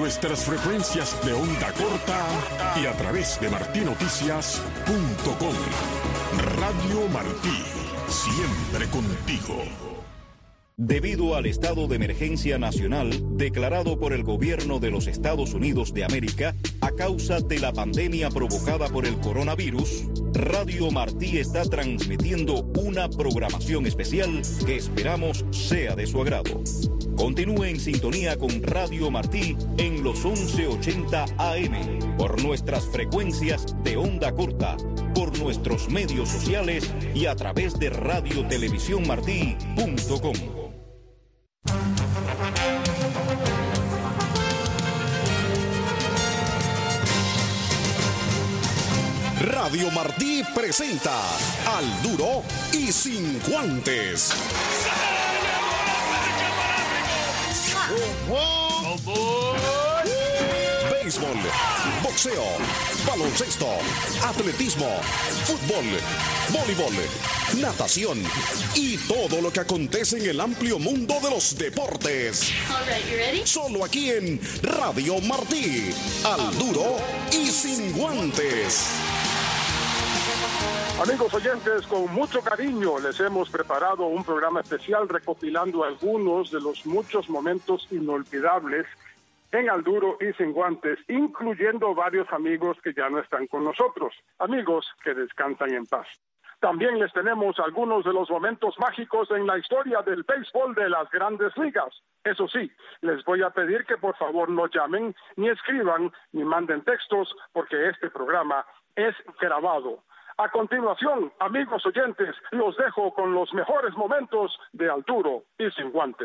nuestras frecuencias de onda corta y a través de martinoticias.com. Radio Martí, siempre contigo. Debido al estado de emergencia nacional declarado por el gobierno de los Estados Unidos de América a causa de la pandemia provocada por el coronavirus, Radio Martí está transmitiendo una programación especial que esperamos sea de su agrado. Continúe en sintonía con Radio Martí en los 1180 AM, por nuestras frecuencias de onda corta, por nuestros medios sociales y a través de radiotelevisiónmartí.com. Radio Martí presenta Al Duro y Sin Guantes. Béisbol, boxeo, baloncesto, atletismo, fútbol, voleibol, natación y todo lo que acontece en el amplio mundo de los deportes. Solo aquí en Radio Martí, Al Duro y Sin Guantes. Amigos oyentes, con mucho cariño les hemos preparado un programa especial recopilando algunos de los muchos momentos inolvidables en Al Duro y Sin Guantes, incluyendo varios amigos que ya no están con nosotros, amigos que descansan en paz. También les tenemos algunos de los momentos mágicos en la historia del béisbol de las Grandes Ligas. Eso sí, les voy a pedir que por favor no llamen, ni escriban, ni manden textos, porque este programa es grabado. A continuación, amigos oyentes, los dejo con los mejores momentos de Al Duro y Sin Guantes.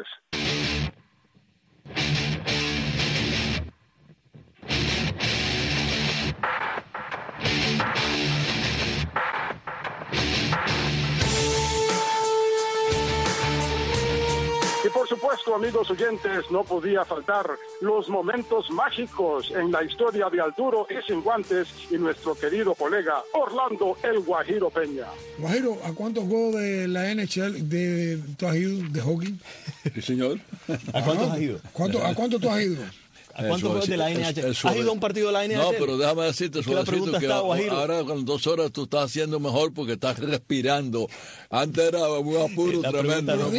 Y por supuesto, amigos oyentes, no podía faltar los momentos mágicos en la historia de Al Duro y Sin Guantes y nuestro querido colega Orlando El Guajiro Peña. Guajiro, ¿a cuántos juegos de la NHL tú has ido de hockey? Sí, señor. ¿A cuántos has ido? ¿A cuánto tú has ido? ¿A cuántos juegos de la NHL? ¿Has ido a un partido de la NHL? No, pero déjame decirte, suavecito, que ahora con 2 horas tú estás haciendo mejor porque estás respirando. Antes era un apuro tremendo. No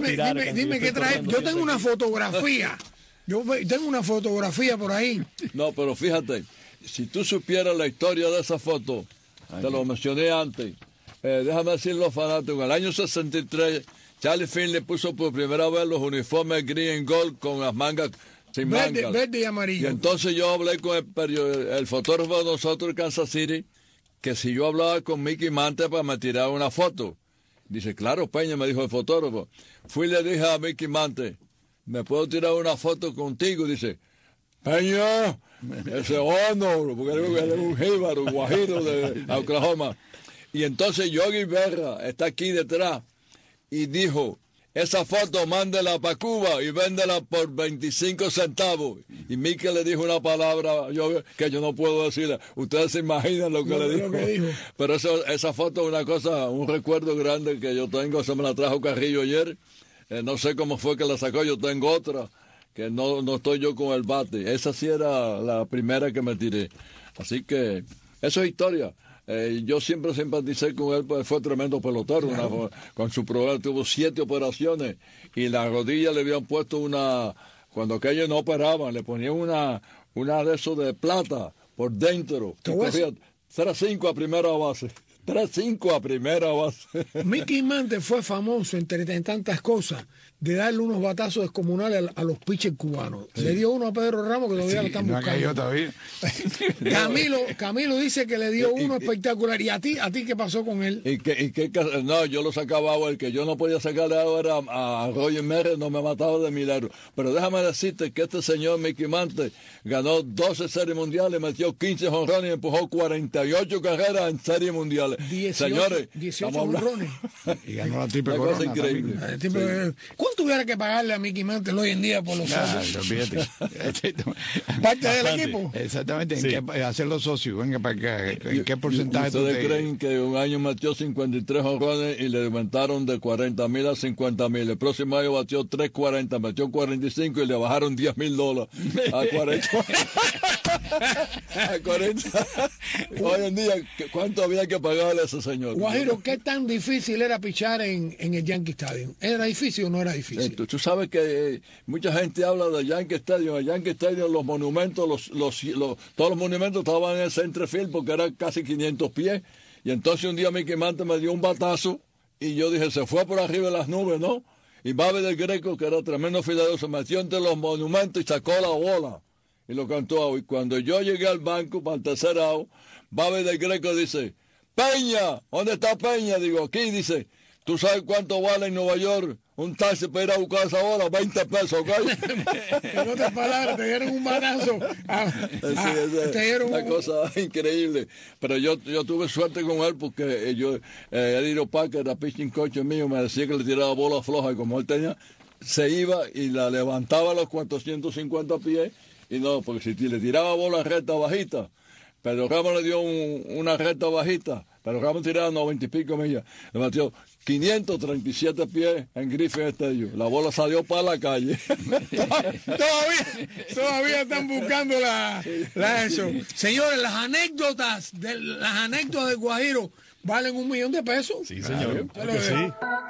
dime qué trae. Yo tengo una fotografía. Yo tengo una fotografía por ahí. No, pero fíjate, si tú supieras la historia de esa foto, te lo mencioné antes. Déjame decir los fanáticos. En el año 63, Charlie Finley puso por primera vez los uniformes green and gold con las mangas sin mangas. Verde y amarillo. Y entonces yo hablé con el fotógrafo de nosotros de Kansas City, que si yo hablaba con Mickey Mantle para me tirar una foto. Dice, claro, Peña, me dijo el fotógrafo. Fui y le dije a Mickey Mantle, ¿me puedo tirar una foto contigo? Dice, Peña, ese honor, porque él es un jíbaro, un guajiro de Oklahoma. Y entonces Yogi Berra está aquí detrás y dijo, esa foto mándela para Cuba y véndela por 25 centavos. Y Mickey le dijo una palabra que yo no puedo decirle. Ustedes se imaginan lo que le dijo. Pero esa foto es una cosa, un recuerdo grande que yo tengo. Se me la trajo Carrillo ayer. No sé cómo fue que la sacó. Yo tengo otra, que no estoy yo con el bate. Esa sí era la primera que me tiré. Así que eso es historia. Yo siempre simpaticé con él, pues fue tremendo pelotero. Con su programa tuvo 7 operaciones y la rodilla le habían puesto cuando aquellos no operaban, le ponían una de esos de plata por dentro. Y corría 3-5 a primera base. 3-5 a primera base. Mickey Mantle fue famoso, entre tantas cosas, de darle unos batazos descomunales a los pitchers cubanos. Sí. Le dio uno a Pedro Ramos, que todavía lo están buscando. Camilo dice que le dio uno espectacular. ¿Y a ti qué pasó con él? No, yo lo sacaba a él, que yo no podía sacarle ahora a Roger Merritt, no me mataba de milagro. Pero déjame decirte que este señor Mickey Mantle ganó 12 series mundiales, metió 15 jonrones y empujó 48 carreras en series mundiales. 18 Señores, 18 jonrones. Y ganó la triple corona. Increíble. Sí. ¿Cuánto hubiera que pagarle a Mickey Mantle hoy en día por los socios? Fíjate. Parte del equipo. Exactamente, hacerlo socios. Venga para acá. ¿En qué porcentaje ustedes creen que un año metió 53 jonrones y le aumentaron de 40,000 a 50,000? El próximo año batió 340, metió 45 y le bajaron $10,000 a 40. A 40. Hoy en día, ¿cuánto había que pagarle a ese señor? Guajiro, ¿qué tan difícil era pichar en el Yankee Stadium? ¿Era difícil o no era difícil? Tú sabes que mucha gente habla del Yankee Stadium. El Yankee Stadium, los monumentos, todos los monumentos estaban en el center field porque eran casi 500 pies. Y entonces un día Mickey Mantle me dio un batazo y yo dije, se fue por arriba de las nubes, ¿no? Y Babe del Greco, que era tremendo filador, se metió entre los monumentos y sacó la bola. Y lo cantó. Y cuando yo llegué al banco para el tercer out, Babe del Greco dice, Peña, ¿dónde está Peña? Digo, aquí, dice, ¿tú sabes cuánto vale en Nueva York un taxi para ir a buscar esa bola? 20 pesos, ¿ok? En otras palabras, te dieron un banazo. Te dieron una cosa increíble. Pero yo tuve suerte con él porque Eddie Parker, era pitching coach mío, me decía que le tiraba bola floja y como él tenía, se iba y la levantaba a los 450 pies. Y no, porque si le tiraba bola recta bajita, Pedro Ramos le dio una recta bajita, Pedro Ramos tiraba 90 y pico millas, le metió 537 pies en Griffin Stadium. La bola salió para la calle. Todavía están buscando eso. Señores, las anécdotas del Guajiro valen $1 millón. Sí, señor. Claro que sí.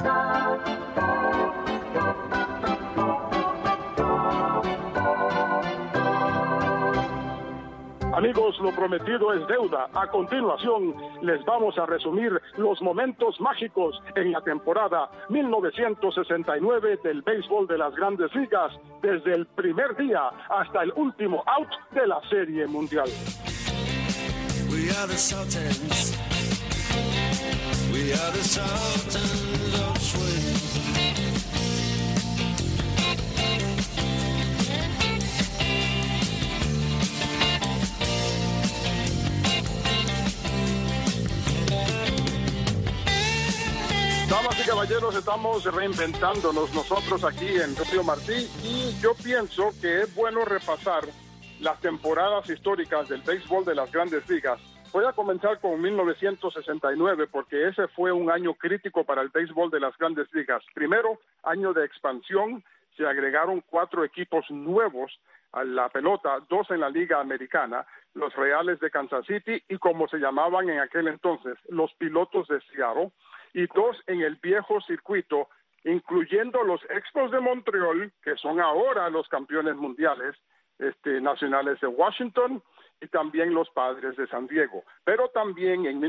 Amigos, lo prometido es deuda. A continuación, les vamos a resumir los momentos mágicos en la temporada 1969 del béisbol de las Grandes Ligas, desde el primer día hasta el último out de la Serie Mundial. We are the Sultans. We are the Sultans of Swing. Damas y caballeros, estamos reinventándonos nosotros aquí en Radio Martí y yo pienso que es bueno repasar las temporadas históricas del béisbol de las Grandes Ligas. Voy a comenzar con 1969 porque ese fue un año crítico para el béisbol de las Grandes Ligas. Primero, año de expansión, se agregaron 4 equipos nuevos a la pelota, 2 en la Liga Americana, los Reales de Kansas City y como se llamaban en aquel entonces, los Pilotos de Seattle, y 2 en el viejo circuito, incluyendo los Expos de Montreal, que son ahora los campeones mundiales nacionales de Washington, y también los Padres de San Diego. Pero también en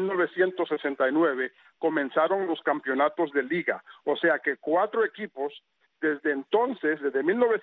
1969 comenzaron los campeonatos de liga, o sea que 4 equipos desde entonces, desde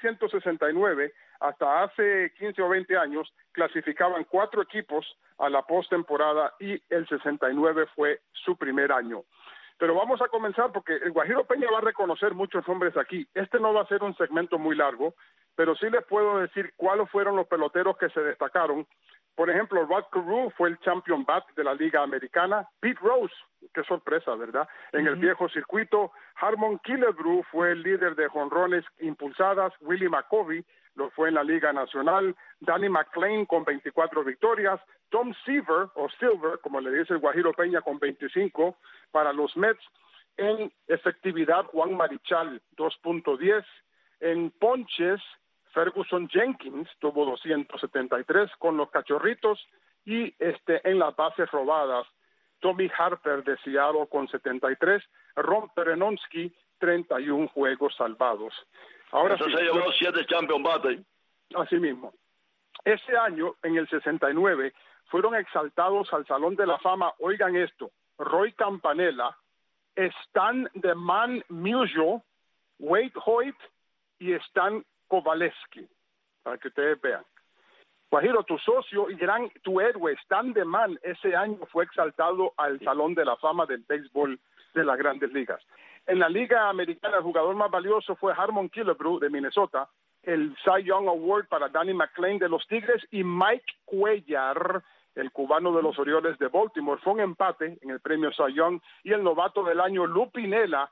1969 hasta hace 15 o 20 años, clasificaban 4 equipos a la postemporada y el 69 fue su primer año. Pero vamos a comenzar porque el Guajiro Peña va a reconocer muchos nombres aquí. Este no va a ser un segmento muy largo, pero sí les puedo decir cuáles fueron los peloteros que se destacaron. Por ejemplo, Rod Carew fue el champion bat de la Liga Americana. Pete Rose, qué sorpresa, ¿verdad? En el viejo circuito. Harmon Killebrew fue el líder de jonrones impulsadas. Willie McCovey lo fue en la Liga Nacional. Danny McLean con 24 victorias. Tom Seaver, o Silver, como le dice el Guajiro Peña, con 25 para los Mets. En efectividad, Juan Marichal, 2.10. En ponches, Ferguson Jenkins tuvo 273 con los Cachorritos y en las bases robadas, Tommy Harper de Seattle con 73, Ron Perenonsky 31 juegos salvados. Ahora entonces sí, llevó 7 champion bates. Así mismo. Ese año, en el 69, fueron exaltados al Salón de la Fama, oigan esto, Roy Campanella, Stan The Man Musial, Wade Hoyt y Stan Kovaleski, para que ustedes vean. Guajiro, tu socio y tu héroe, Stan The Man, ese año fue exaltado al Salón de la Fama del béisbol de las Grandes Ligas. En la Liga Americana, el jugador más valioso fue Harmon Killebrew de Minnesota, el Cy Young Award para Danny McLean de los Tigres y Mike Cuellar, el cubano de los Orioles de Baltimore. Fue un empate en el premio Cy Young, y el novato del año, Lou Piniella,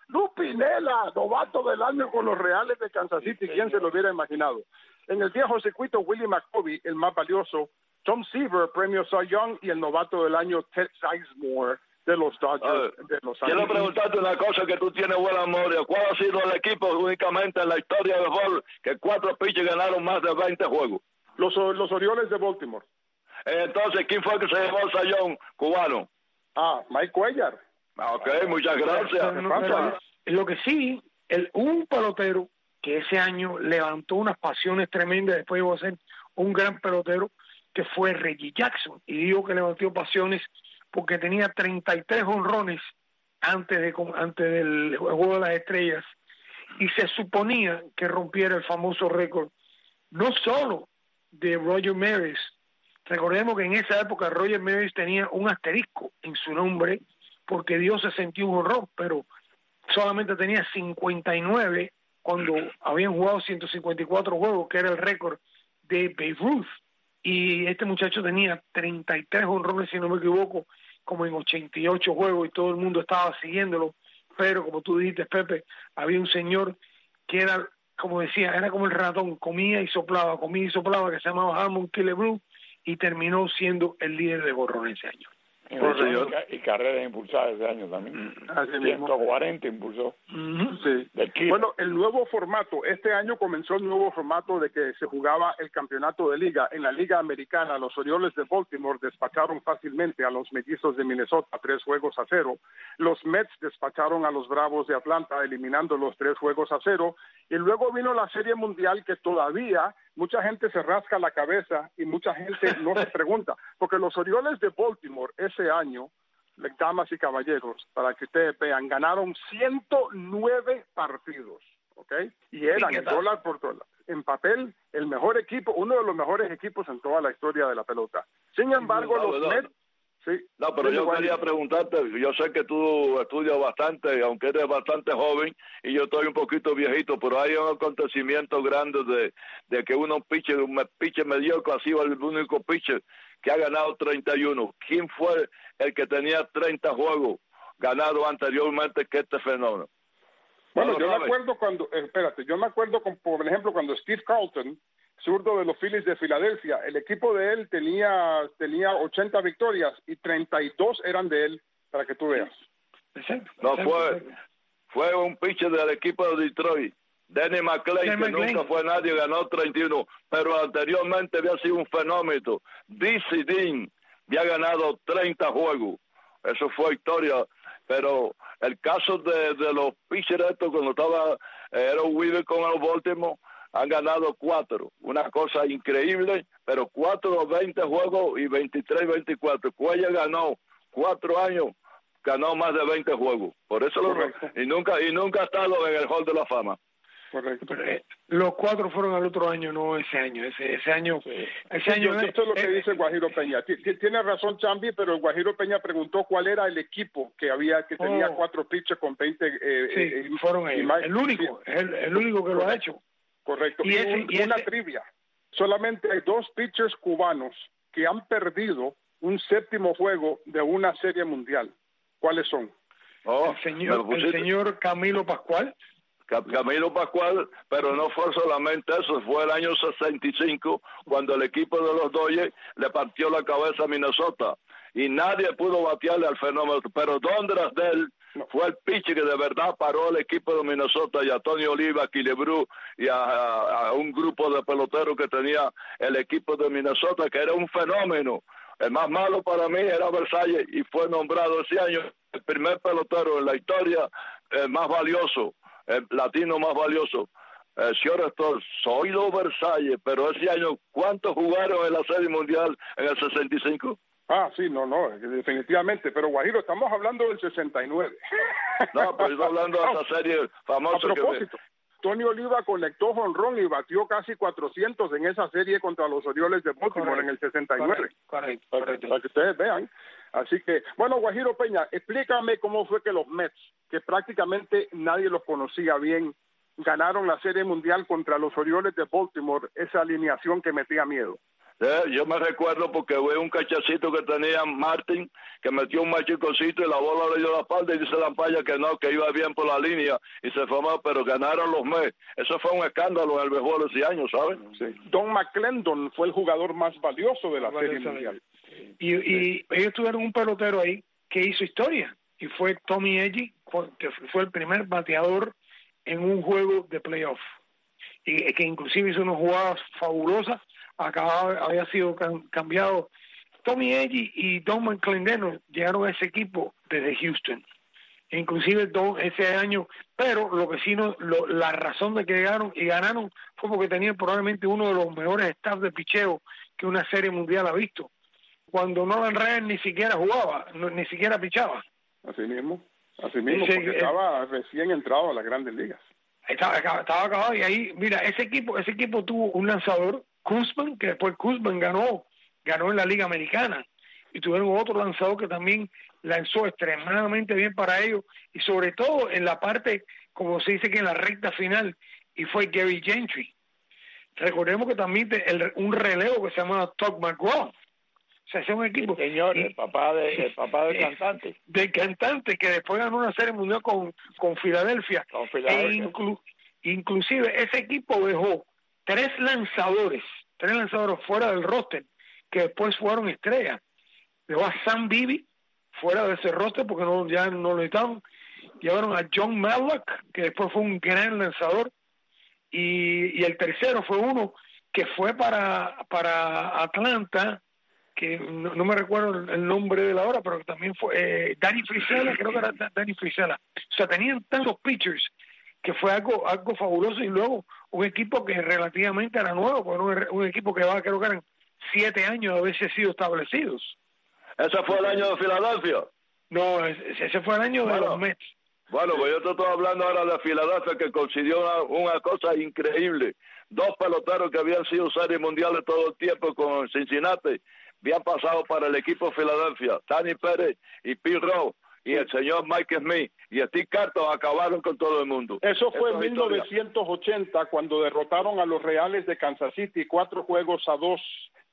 novato del año con los Reales de Kansas City. ¿Quién se lo hubiera imaginado? En el viejo circuito, Willie McCovey, el más valioso, Tom Seaver, premio Cy Young, y el novato del año, Ted Sizemore, de los Dodgers de Los Ángeles. Quiero preguntarte una cosa que tú tienes buena memoria. ¿Cuál ha sido el equipo únicamente en la historia del béisbol que 4 pitchers ganaron más de 20 juegos? Los Orioles de Baltimore. Entonces, ¿quién fue que se llevó el Cy Young cubano? Mike Cuellar. Ok, muchas gracias. Lo que sí, un pelotero que ese año levantó unas pasiones tremendas, después llegó a ser un gran pelotero, que fue Reggie Jackson. Y digo que levantó pasiones porque tenía 33 jonrones antes del Juego de las Estrellas, y se suponía que rompiera el famoso récord, no solo de Roger Maris. Recordemos que en esa época Roger Maris tenía un asterisco en su nombre porque dio 61 jonrones, pero solamente tenía 59 cuando habían jugado 154 juegos, que era el récord de Babe Ruth. Y este muchacho tenía 33 jonrones, si no me equivoco, como en 88 juegos, y todo el mundo estaba siguiéndolo. Pero como tú dijiste, Pepe, había un señor que era, como decía, era como el ratón, comía y soplaba, que se llamaba Hammond Killebrew, y terminó siendo el líder de borrón ese año. Y carreras impulsadas ese año también. 140 impulsó. Sí. Bueno, el nuevo formato, este año comenzó el nuevo formato de que se jugaba el campeonato de liga. En la Liga Americana, los Orioles de Baltimore despacharon fácilmente a los Mellizos de Minnesota 3-0. Los Mets despacharon a los Bravos de Atlanta, eliminándolos 3-0. Y luego vino la Serie Mundial, que todavía mucha gente se rasca la cabeza y mucha gente no se pregunta, porque los Orioles de Baltimore ese año, damas y caballeros, para que ustedes vean, ganaron 109 partidos, ¿ok? Y eran dólar por dólar. En papel, el mejor equipo, uno de los mejores equipos en toda la historia de la pelota. Sin embargo, los Mets... Sí. No, pero yo quería preguntarte, yo sé que tú estudias bastante, aunque eres bastante joven, y yo estoy un poquito viejito, pero hay un acontecimiento grande de que un pitcher mediocre ha sido el único pitcher que ha ganado 31. ¿Quién fue el que tenía 30 juegos ganados anteriormente que este fenómeno? Bueno, yo me acuerdo por ejemplo, cuando Steve Carlton, zurdo de los Phillies de Filadelfia, el equipo de él tenía 80 victorias y 32 eran de él, para que tú veas. No, fue un pitcher del equipo de Detroit, Denny McLain, nunca fue nadie, ganó 31, pero anteriormente había sido un fenómeno. D.C. Dean había ganado 30 juegos, eso fue historia. Pero el caso de los pitchers estos, cuando estaba Aaron Weaver con los Baltimore, han ganado 4, una cosa increíble, pero 4 20 juegos y 23-24. Cuellar ganó 4 años, ganó más de 20 juegos. Por eso y nunca ha estado en el Hall de la Fama. Correcto. Pero, los 4 fueron al otro año, no ese año. Ese año. Esto es lo que dice Guajiro Peña. Tiene razón Chambi, pero Guajiro Peña preguntó cuál era el equipo que tenía 4 pitchers con 20. Fueron ellos. El único, el único que lo ha hecho. Correcto. Y una trivia. Solamente hay 2 pitchers cubanos que han perdido un 7º juego de una serie mundial. ¿Cuáles son? El señor Camilo Pascual. Camilo Pascual, pero no fue solamente eso, fue el año 65 cuando el equipo de los Dodgers le partió la cabeza a Minnesota y nadie pudo batearle al fenómeno, pero Dondras de él fue el pitcher que de verdad paró el equipo de Minnesota, y a Tony Oliva, Killebrew y a un grupo de peloteros que tenía el equipo de Minnesota, que era un fenómeno. El más malo para mí era Versalles, y fue nombrado ese año el primer pelotero en la historia más valioso, el latino más valioso. Señor, soy los Versalles, pero ese año, ¿cuántos jugaron en la Serie Mundial en el 65? Sí, no, definitivamente, pero Guajiro, estamos hablando del 69. No, pero estoy hablando de esa serie famosa. A propósito, Tony Oliva conectó jonrón y batió casi 400 en esa serie contra los Orioles de Baltimore en el 69. Correcto. Para que ustedes vean. Así que, bueno, Guajiro Peña, explícame cómo fue que los Mets, que prácticamente nadie los conocía bien, ganaron la Serie Mundial contra los Orioles de Baltimore, esa alineación que metía miedo. Yo me recuerdo porque vi un cachacito que tenía Martin, que metió un machiconcito y la bola le dio la espalda y dice Lampaya que no, que iba bien por la línea y se formó, pero ganaron los Mets. Eso fue un escándalo en el béisbol ese año, ¿sabes? Sí. Don McClendon fue el jugador más valioso de la Serie Mundial. Y ellos tuvieron un pelotero ahí que hizo historia, y fue Tommy Edgy, que fue el primer bateador en un juego de playoff, y que inclusive hizo unas jugadas fabulosas. Había sido cambiado. Tommy Edgy y Don McClendon llegaron a ese equipo desde Houston, inclusive ese año, pero lo que sí la razón de que llegaron y ganaron fue porque tenían probablemente uno de los mejores staff de picheo que una serie mundial ha visto. Cuando Nolan Ryan ni siquiera jugaba, ni siquiera pichaba. Así mismo, porque estaba recién entrado a las Grandes Ligas. Estaba acabado, y ahí, mira, ese equipo tuvo un lanzador, Kuzman, que después Kuzman ganó en la Liga Americana, y tuvieron otro lanzador que también lanzó extremadamente bien para ellos, y sobre todo en la parte, como se dice que en la recta final, y fue Gary Gentry. Recordemos que también un relevo que se llamaba Tug McGraw. O sea, ese es un equipo. Señor, el papá del cantante. Del cantante, que después ganó una serie mundial con Filadelfia. Inclusive ese equipo dejó tres lanzadores fuera del roster, que después fueron estrellas. Dejó a Sam Bibby fuera de ese roster porque ya no lo necesitaban. Llevaron a John Maddox, que después fue un gran lanzador. Y el tercero fue uno que fue para Atlanta, que no me recuerdo el nombre de la hora, pero también fue Danny Frisella, creo que era Danny Frisella. O sea, tenían tantos pitchers que fue algo fabuloso, y luego un equipo que relativamente era nuevo, porque un equipo que creo que eran 7 años de haberse sido establecidos. ¿Ese fue el año de Filadelfia? No, ese fue el año de los Mets. Bueno, pues yo te estoy hablando ahora de Filadelfia, que consiguió una cosa increíble. 2 peloteros que habían sido series mundiales todo el tiempo con Cincinnati habían pasado para el equipo de Filadelfia. Danny Pérez y Pete Rose y el señor Mike Smith y Steve Carter acabaron con todo el mundo. Eso fue en 1980, cuando derrotaron a los Reales de Kansas City 4-2,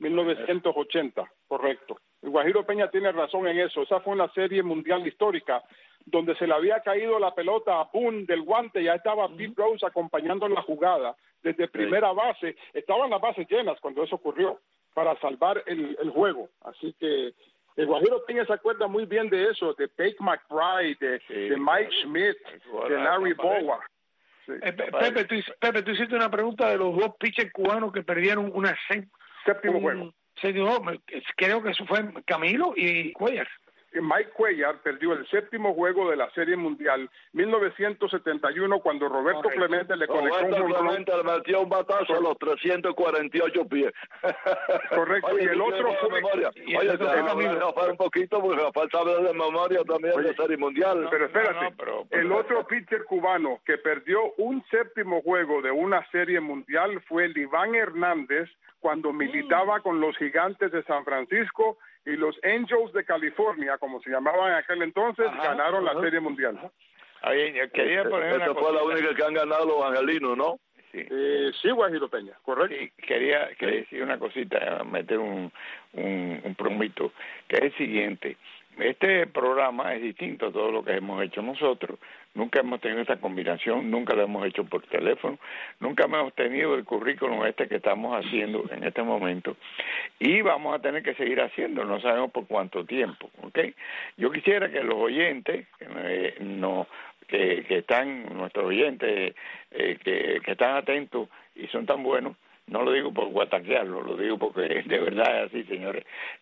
1980, correcto. El Guajiro Peña tiene razón en eso. Esa fue una serie mundial histórica donde se le había caído la pelota a Boone del guante, ya estaba Pete Rose acompañando la jugada desde primera base. Estaban las bases llenas cuando eso ocurrió para salvar el juego. Así que el Guajiro Peña se acuerda muy bien de eso, de Pate McBride, de Mike Schmidt, de Larry Bowa. Sí. Pepe, tú hiciste una pregunta de los 2 pitchers cubanos que perdieron séptimo juego. Creo que eso fue Camilo y Cuellar. Mike Cuellar perdió el 7º juego de la Serie Mundial 1971 cuando Roberto Clemente le conectó le metió un batazo a los 348 pies. Correcto. Oye, y el otro fue... un poquito porque Rafael sabe de memoria también de Serie Mundial. Pero espérate, el otro pitcher cubano que perdió un 7º juego de una Serie Mundial fue el Iván Hernández cuando militaba con los Gigantes de San Francisco y los Angels de California, como se llamaban en aquel entonces, ganaron la Serie Mundial. Quería poner esa fue la única que han ganado los angelinos, ¿no? Sí, sí, Guajiro Peña, correcto. Sí, quería decir una cosita, meter un promito, que es el siguiente. Este programa es distinto a todo lo que hemos hecho nosotros. Nunca hemos tenido esta combinación, nunca lo hemos hecho por teléfono, nunca hemos tenido el currículum que estamos haciendo en este momento, y vamos a tener que seguir haciendo, no sabemos por cuánto tiempo, ¿ok? Yo quisiera que los oyentes, que están, nuestros oyentes, que están atentos y son tan buenos, no lo digo por guataquearlo, lo digo porque de verdad es así, señores.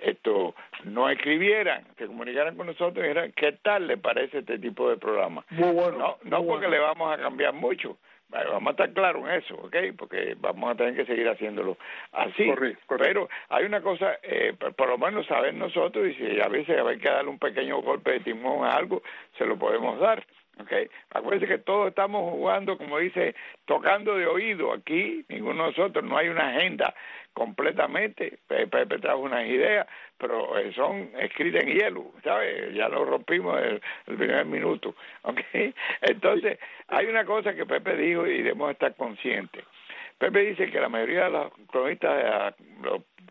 No escribieran, se comunicaran con nosotros y dijeran qué tal le parece este tipo de programa. Muy bueno. No porque le vamos a cambiar mucho, vamos a estar claros en eso, ¿ok? Porque vamos a tener que seguir haciéndolo así. Correcto. Pero hay una cosa, por lo menos saber nosotros, y si a veces hay que darle un pequeño golpe de timón a algo, se lo podemos dar. Okay. Acuérdense que todos estamos jugando, como dice, tocando de oído aquí, ninguno de nosotros, no hay una agenda completamente. Pepe trajo unas ideas, pero son escritas en hielo, ¿sabes? Ya lo rompimos el primer minuto, ¿okay? Entonces, hay una cosa que Pepe dijo y debemos estar conscientes. Pepe dice que la mayoría de los cronistas, los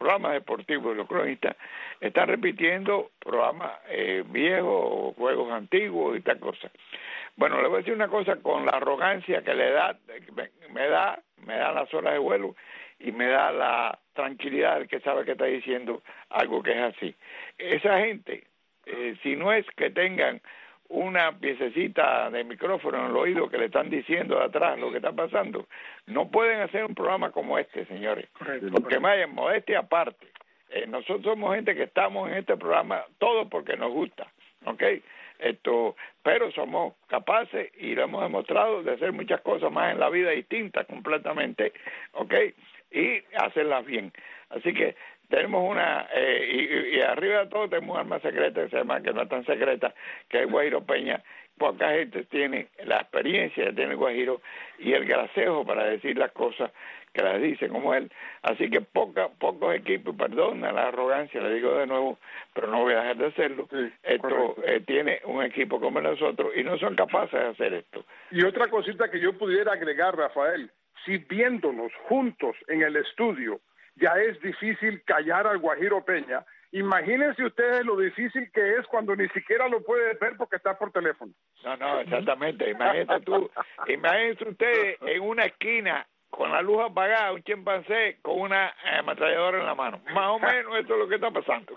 programas deportivos de los cronistas están repitiendo programas viejos, juegos antiguos y tal cosa. Bueno, le voy a decir una cosa, con la arrogancia que me da las horas de vuelo y me da la tranquilidad del que sabe que está diciendo algo que es así. Esa gente, si no es que tengan una piececita de micrófono en el oído que le están diciendo de atrás lo que está pasando, no pueden hacer un programa como este, señores. Porque vaya, modestia aparte, nosotros somos gente que estamos en este programa todo porque nos gusta, ¿ok? Pero somos capaces y lo hemos demostrado de hacer muchas cosas más en la vida distintas completamente, ¿ok? Y hacerlas bien. Así que tenemos una, y arriba de todo tenemos un arma secreta que se llama, que no es tan secreta, que es Guajiro Peña. Poca gente tiene la experiencia que tiene Guajiro y el gracejo para decir las cosas que las dice como él. Así que pocos equipos, perdona la arrogancia, le digo de nuevo, pero no voy a dejar de hacerlo, tiene un equipo como nosotros y no son capaces de hacer esto. Y otra cosita que yo pudiera agregar, Rafael, si viéndonos juntos en el estudio ya es difícil callar al Guajiro Peña, imagínense ustedes lo difícil que es cuando ni siquiera lo puede ver porque está por teléfono. No, exactamente. Imagínense usted en una esquina con la luz apagada, un chimpancé con una ametralladora en la mano. Más o menos eso es lo que está pasando.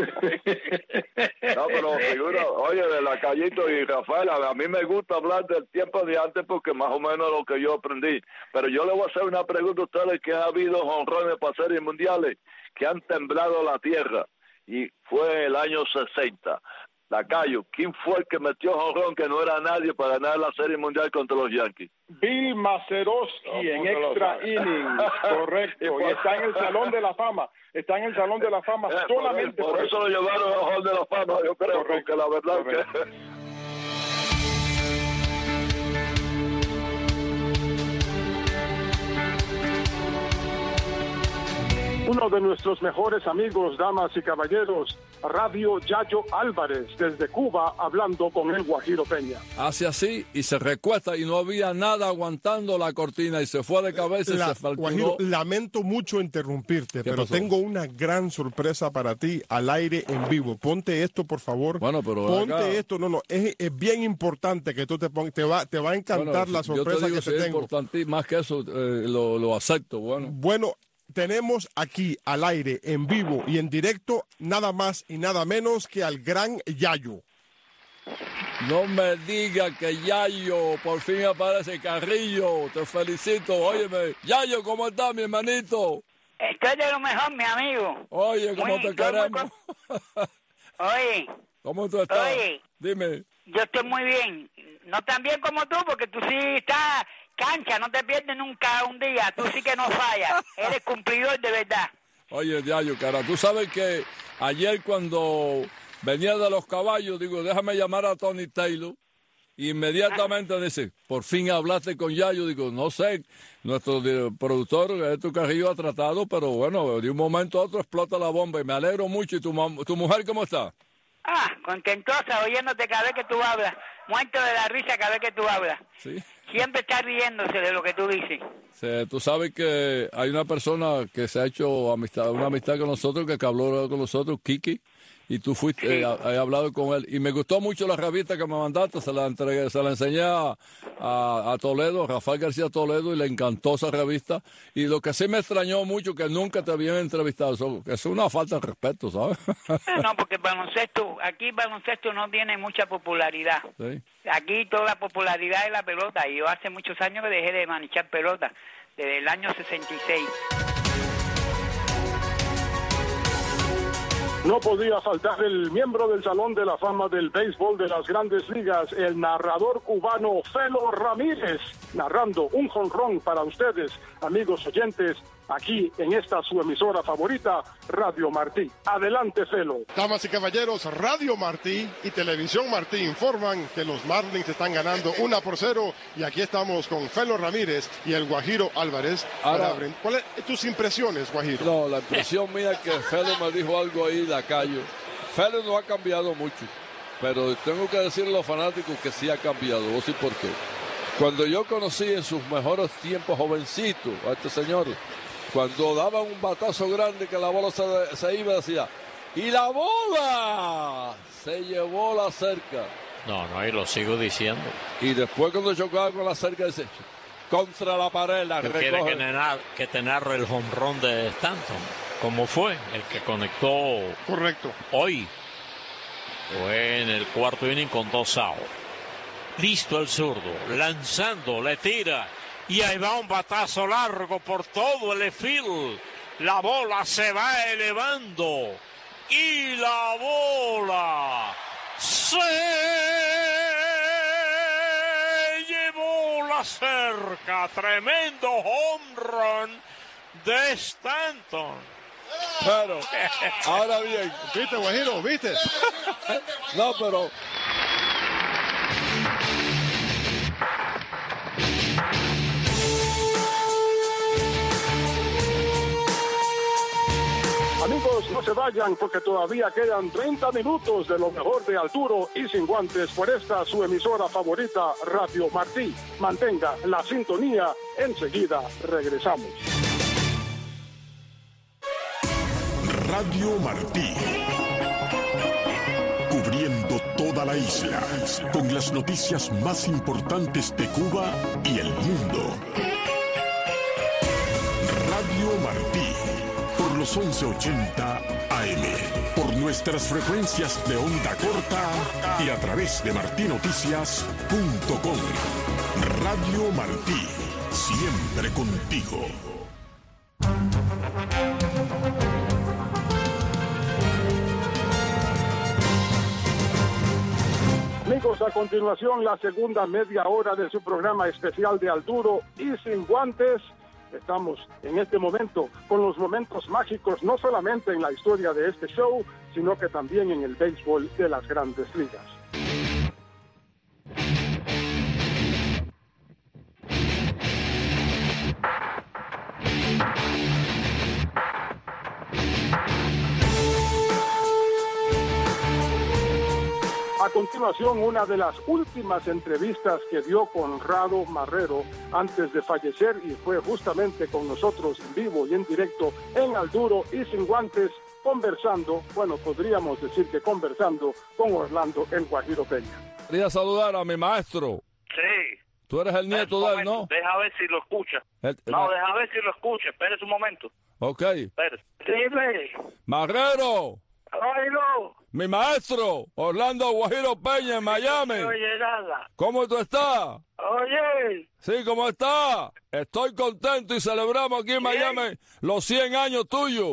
No, pero figura, oye, de la Callito y Rafael, a mí me gusta hablar del tiempo de antes porque más o menos lo que yo aprendí. Pero yo le voy a hacer una pregunta a ustedes, que ha habido jonrones para series mundiales que han temblado la tierra, y fue el año 60. Lacayo, ¿quién fue el que metió jonrón que no era nadie para ganar la Serie Mundial contra los Yankees? Bill Mazeroski en extra innings, correcto, y está en el Salón de la Fama. Está en el Salón de la Fama solamente por eso lo llevaron al Hall de la Fama, yo creo, porque la verdad que... Uno de nuestros mejores amigos, damas y caballeros, Radio Yayo Álvarez, desde Cuba, hablando con el Guajiro Peña. Hace así y se recuesta y no había nada aguantando la cortina y se fue de cabeza y se faltó. Guajiro, lamento mucho interrumpirte, pero pasó? tengo una gran sorpresa para ti al aire en vivo. Ponte esto, por favor. Bueno, pero ponte acá... esto, es bien importante que tú te pongas, te va a encantar la sorpresa yo te digo, que te si tengo. Es importante, más que eso, lo acepto, Bueno, tenemos aquí al aire, en vivo y en directo, nada más y nada menos que al gran Yayo. No me diga que Yayo, por fin aparece Carrillo, te felicito. Óyeme, Yayo, ¿cómo estás, mi hermanito? Estoy de lo mejor, mi amigo. Oye, ¿cómo te queremos? Oye. ¿Cómo tú estás? Oye. Dime. Yo estoy muy bien. No tan bien como tú, porque tú sí estás... cancha, no te pierdes nunca un día, tú sí que no fallas, eres cumplidor de verdad. Oye, Yayo, cara, tú sabes que ayer cuando venía de los caballos, digo, déjame llamar a Tony Taylor, inmediatamente dice, por fin hablaste con Yayo, digo, no sé, nuestro productor, Héctor Carrillo, ha tratado, pero bueno, de un momento a otro explota la bomba y me alegro mucho. ¿Y tu mujer cómo está? Contentosa, oyéndote cada vez que tú hablas, muerto de la risa cada vez que tú hablas. Sí. Siempre está riéndose de lo que tú dices. Sí, tú sabes que hay una persona que se ha hecho una amistad con nosotros, que habló con nosotros, Kiki, y tú fuiste, he hablado con él. Y me gustó mucho la revista que me mandaste, se la enseñé a Toledo, a Rafael García Toledo, y le encantó esa revista. Y lo que sí me extrañó mucho, que nunca te habían entrevistado, que es una falta de respeto, ¿sabes? No, porque aquí baloncesto no tiene mucha popularidad. Sí. Aquí toda la popularidad es la pelota, y yo hace muchos años que dejé de manichar pelota, desde el año 66. No podía faltar el miembro del Salón de la Fama del Béisbol de las Grandes Ligas, el narrador cubano Felo Ramírez, narrando un jonrón para ustedes, amigos oyentes, aquí en esta su emisora favorita, Radio Martí. Adelante, Felo. Damas y caballeros, Radio Martí y Televisión Martí informan que los Marlins están ganando 1-0 y aquí estamos con Felo Ramírez y el Guajiro Álvarez. Ahora, ¿cuáles son tus impresiones, Guajiro? No, la impresión mía es que Felo me dijo algo ahí, Lacayo. Felo no ha cambiado mucho, pero tengo que decirle a los fanáticos que sí ha cambiado. ¿Vos sí por qué? Cuando yo conocí en sus mejores tiempos jovencito a este señor, cuando daban un batazo grande que la bola se iba, decía, ¡y la bola! Se llevó la cerca. No, y lo sigo diciendo. Y después cuando chocaba con la cerca, dice, contra la pared, la recoge. Quiere que te narre el home run de Stanton. ¿Cómo fue? El que conectó. Correcto. Hoy. Fue en el cuarto inning con 2 outs. Listo el zurdo, lanzando, le tira. Y ahí va un batazo largo por todo el field. La bola se va elevando. Y la bola se llevó la cerca. Tremendo home run de Stanton. Pero, ahora bien. ¿Viste, Guajiro? ¿Viste? No, pero... Amigos, no se vayan porque todavía quedan 30 minutos de lo mejor de Arturo y Sin Guantes por esta su emisora favorita, Radio Martí. Mantenga la sintonía, enseguida regresamos. Radio Martí. Cubriendo toda la isla con las noticias más importantes de Cuba y el mundo. Radio Martí. Por los 1180 AM, por nuestras frecuencias de onda corta y a través de martinoticias.com. Radio Martí, siempre contigo. Amigos, a continuación la segunda media hora de su programa especial de Arturo y Sin Guantes. Estamos en este momento con los momentos mágicos, no solamente en la historia de este show, sino que también en el béisbol de las Grandes Ligas. A continuación, una de las últimas entrevistas que dio Conrado Marrero antes de fallecer, y fue justamente con nosotros en vivo y en directo en Arturo y Sin Guantes, conversando, bueno, podríamos decir que conversando con Orlando el Guajiro Peña. Quería saludar a mi maestro. Sí. Tú eres el nieto de él, ¿no? Deja ver si lo escucha. Deja ver si lo escucha. Espérese un momento. Ok. Espérese. Dime. Marrero. Oigo. Mi maestro, Orlando Guajiro Peña en Miami. No oye nada. ¿Cómo tú estás? Oye. Sí, ¿cómo estás? Estoy contento y celebramos aquí en Miami los 100 años tuyos.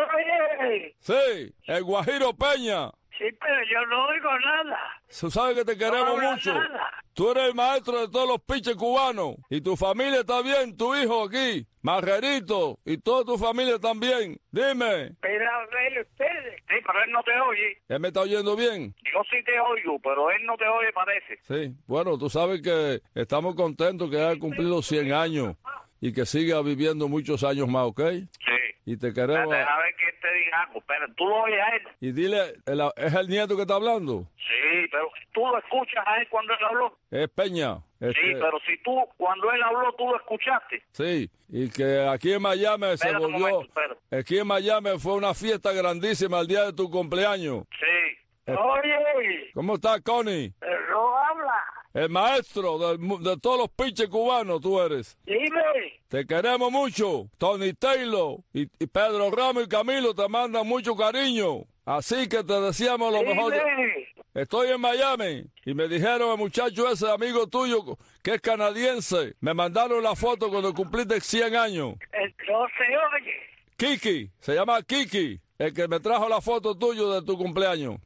Oye. Sí, el Guajiro Peña. Sí, pero yo no oigo nada. Tú sabes que te queremos mucho. Nada. Tú eres el maestro de todos los pitchers cubanos. Y tu familia está bien, tu hijo aquí, Margerito, y toda tu familia también. Dime. Pero a ver ustedes. Sí, pero él no te oye. ¿Él me está oyendo bien? Yo sí te oigo, pero él no te oye, parece. Sí, bueno, tú sabes que estamos contentos que haya cumplido 100 años y que siga viviendo muchos años más, ¿ok? Sí. Y te queremos... A ver que te diga algo. Pero tú lo oyes a él. Y dile, ¿es el nieto que está hablando? Sí, pero tú lo escuchas a él cuando él habló. Es Peña. Sí, pero si tú, cuando él habló, tú lo escuchaste. Sí, y que aquí en Miami se volvió... Aquí en Miami fue una fiesta grandísima el día de tu cumpleaños. Sí. Oye. ¿Cómo estás, Connie? No habla. El maestro de todos los pitchers cubanos tú eres. Dime. Te queremos mucho. Tony Taylor y Pedro Ramos y Camilo te mandan mucho cariño. Así que te deseamos lo mejor. Estoy en Miami y me dijeron el muchacho ese amigo tuyo que es canadiense. Me mandaron la foto cuando cumpliste 100 años. No se oye. Kiki, se llama Kiki, el que me trajo la foto tuyo de tu cumpleaños.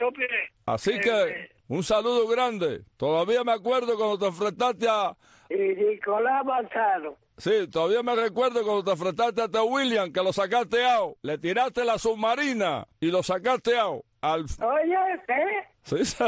Así que un saludo grande. Todavía me acuerdo cuando te enfrentaste a... Y Nicolás Manzano. Sí, todavía me recuerdo cuando te enfrentaste a T. William, que lo sacaste out. Le tiraste la submarina y lo sacaste out. Oye, ¿qué? Sí,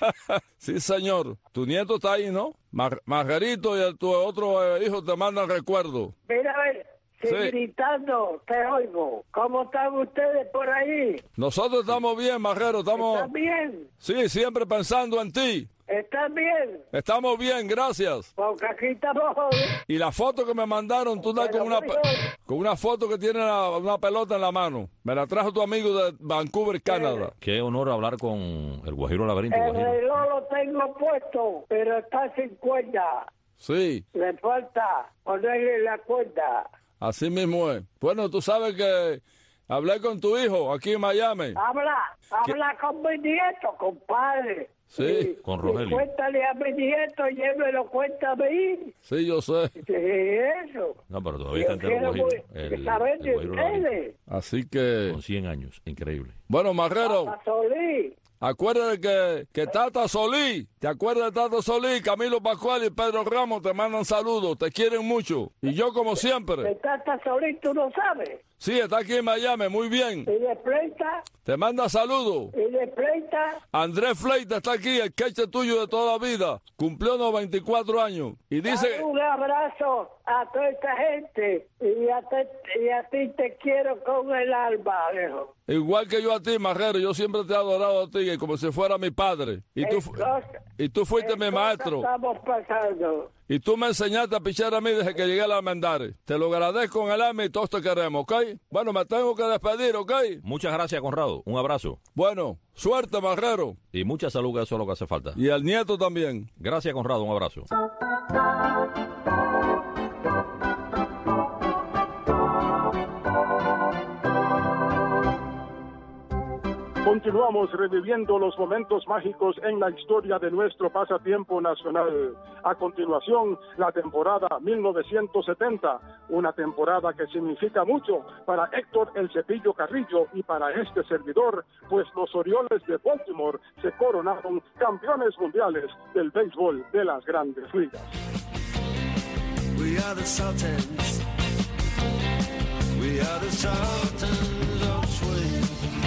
sí, señor. Tu nieto está ahí, ¿no? Margarito y tu otro hijo te mandan recuerdo. Mira, a ver, Sí, gritando, te oigo. ¿Cómo están ustedes por ahí? Nosotros estamos bien, Majero, estamos... ¿Están bien? Sí, siempre pensando en ti. ¿Están bien? Estamos bien, gracias. Porque aquí estamos jodidos. Y la foto que me mandaron, tú estás con una foto que tiene una pelota en la mano. Me la trajo tu amigo de Vancouver, Canadá. Qué honor hablar con el Guajiro Laberinto. El Guajiro. reloj lo tengo puesto, pero está sin cuerda. Sí. Le falta ponerle la cuerda. Así mismo es. Bueno, tú sabes que hablé con tu hijo aquí en Miami. Habla con mi nieto, compadre. Sí, con Rogelio. Cuéntale a mi nieto y él me lo cuenta a mí. Sí, yo sé. ¿Qué es eso? No, pero todavía está entero el Guajiro. El Guajiro Laberinto. Así que... Con 100 años, increíble. Bueno, Majero. Acuérdate que Tata Solí, ¿te acuerdas de Tata Solí? Camilo Pascual y Pedro Ramos te mandan saludos, te quieren mucho. Y yo como siempre. ¿De Tata Solí tú no sabes? Sí, está aquí en Miami, muy bien. ¿Y de Pleita? Te manda saludos. ¿Y de Pleita? Andrés Fleita está aquí, el queche tuyo de toda la vida. Cumplió 94 años. Y dice... Dale un abrazo a toda esta gente. Y a ti te quiero con el alma, Alejo. Igual que yo a ti, Majero, yo siempre te he adorado a ti, como si fuera mi padre. Y tú fuiste mi maestro. Estamos pasando. Y tú me enseñaste a pichar a mí desde que llegué a la Almendares. Te lo agradezco con el alma y todos te queremos, ¿ok? Bueno, me tengo que despedir, ¿ok? Muchas gracias, Conrado. Un abrazo. Bueno, suerte, Majero. Y mucha salud, que eso es lo que hace falta. Y al nieto también. Gracias, Conrado. Un abrazo. Continuamos reviviendo los momentos mágicos en la historia de nuestro pasatiempo nacional. A continuación, la temporada 1970, una temporada que significa mucho para Héctor El Cepillo Carrillo y para este servidor, pues los Orioles de Baltimore se coronaron campeones mundiales del béisbol de las Grandes Ligas. We are the Sultans. We are the Sultans of Swing.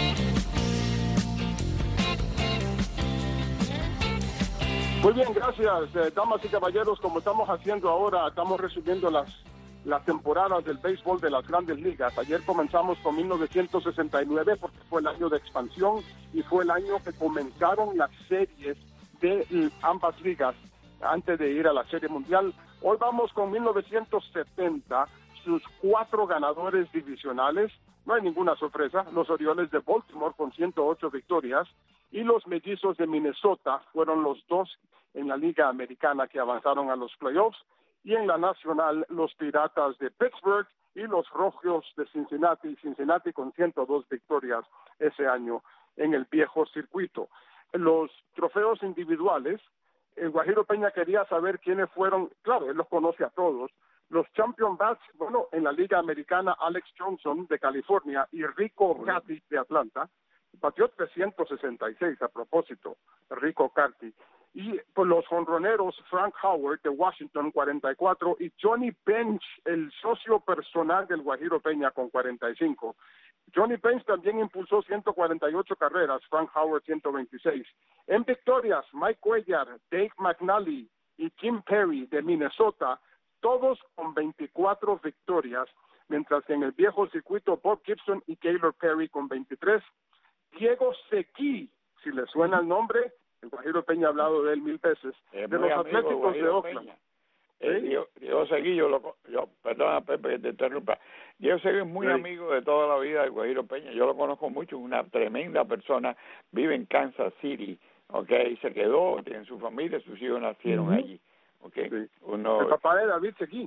Muy bien, gracias, damas y caballeros. Como estamos haciendo ahora, estamos resumiendo las temporadas del béisbol de las Grandes Ligas. Ayer comenzamos con 1969 porque fue el año de expansión y fue el año que comenzaron las series de ambas ligas antes de ir a la Serie Mundial. Hoy vamos con 1970, sus 4 ganadores divisionales. No hay ninguna sorpresa, los Orioles de Baltimore con 108 victorias y los Mellizos de Minnesota fueron los 2 en la Liga Americana que avanzaron a los playoffs, y en la Nacional los Piratas de Pittsburgh y los Rojos de Cincinnati con 102 victorias ese año en el viejo circuito. Los trofeos individuales, el Guajiro Peña quería saber quiénes fueron, claro, él los conoce a todos. Los Champion Bats, bueno, en la Liga Americana, Alex Johnson de California y Rico Carty de Atlanta. Batió 366 a propósito, Rico Carty. Y por los jonroneros, Frank Howard de Washington, 44, y Johnny Bench, el socio personal del Guajiro Peña, con 45. Johnny Bench también impulsó 148 carreras, Frank Howard 126. En victorias, Mike Cuellar, Dave McNally y Kim Perry de Minnesota, todos con 24 victorias, mientras que en el viejo circuito Bob Gibson y Gaylord Perry con 23. Diego Seguí, si le suena el nombre, el Guajiro Peña ha hablado de él 1000 veces, de los Atléticos de Oakland. Diego Seguí, perdona Pepe que te interrumpa, Diego Seguí es muy amigo de toda la vida del Guajiro Peña, yo lo conozco mucho, una tremenda persona, vive en Kansas City, y se quedó, tiene su familia, sus hijos nacieron allí. Okay. Sí. El papá de David Seguí,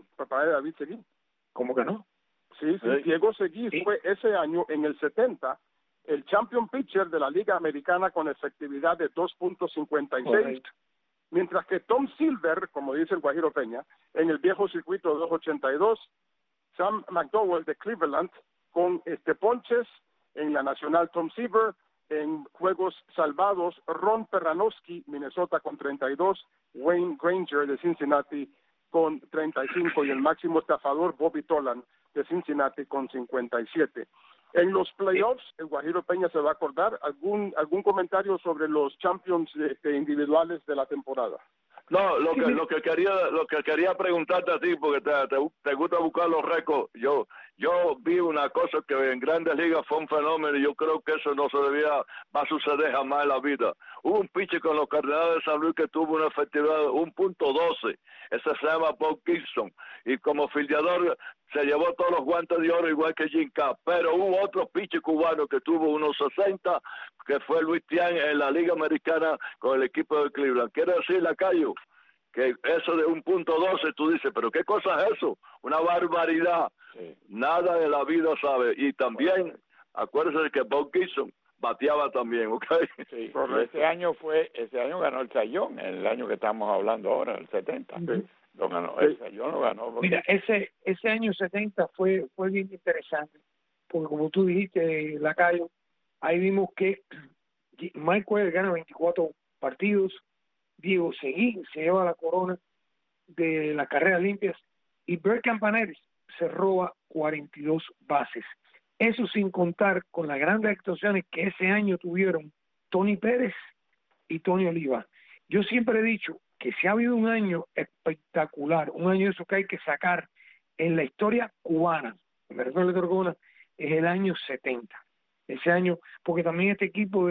¿Cómo que no? Sí, Diego Seguí fue ese año, en el 70, el champion pitcher de la Liga Americana con efectividad de 2.56, mientras que Tom Silver, como dice el Guajiro Peña, en el viejo circuito 2.82, Sam McDowell de Cleveland con ponches, en la Nacional Tom Seaver, en juegos salvados Ron Perranowski, Minnesota con 32, Wayne Granger de Cincinnati con 35 y el máximo estafador Bobby Tolan de Cincinnati con 57. En los playoffs, el Guajiro Peña se va a acordar, ¿algún comentario sobre los champions individuales de la temporada? No, lo que quería preguntarte a ti, porque te gusta buscar los récords. Yo vi una cosa que en Grandes Ligas fue un fenómeno y yo creo que eso no va a suceder jamás en la vida. Hubo un pitcher con los Cardenales de San Luis que tuvo una efectividad de 1.12. Ese se llama Bob Gibson. Y como fildeador se llevó todos los guantes de oro igual que Jim Kapp. Pero hubo otro pitcher cubano que tuvo unos 60, que fue Luis Tian en la Liga Americana con el equipo de Cleveland. Quiero decir, Lacayo, que eso de 1.12, tú dices, pero ¿qué cosa es eso? Una barbaridad. Sí. Nada de la vida sabe. Y también, acuérdense de que Bob Gibson bateaba también, ¿ok? Sí, ese año ganó el Sayón, el año que estamos hablando ahora, el 70. Sí. Lo ganó, el Sayón lo ganó. Porque... Mira, ese año 70 fue bien interesante, porque como tú dijiste, Lacayo, ahí vimos que Mike Cuellar gana 24 partidos, Diego Seguín se lleva la corona de las carreras limpias y Bert Campaneris se roba 42 bases. Eso sin contar con las grandes actuaciones que ese año tuvieron Tony Pérez y Tony Oliva. Yo siempre he dicho que si ha habido un año espectacular, un año de eso que hay que sacar en la historia cubana, en la República Cubana, es el año 70. Ese año, porque también este equipo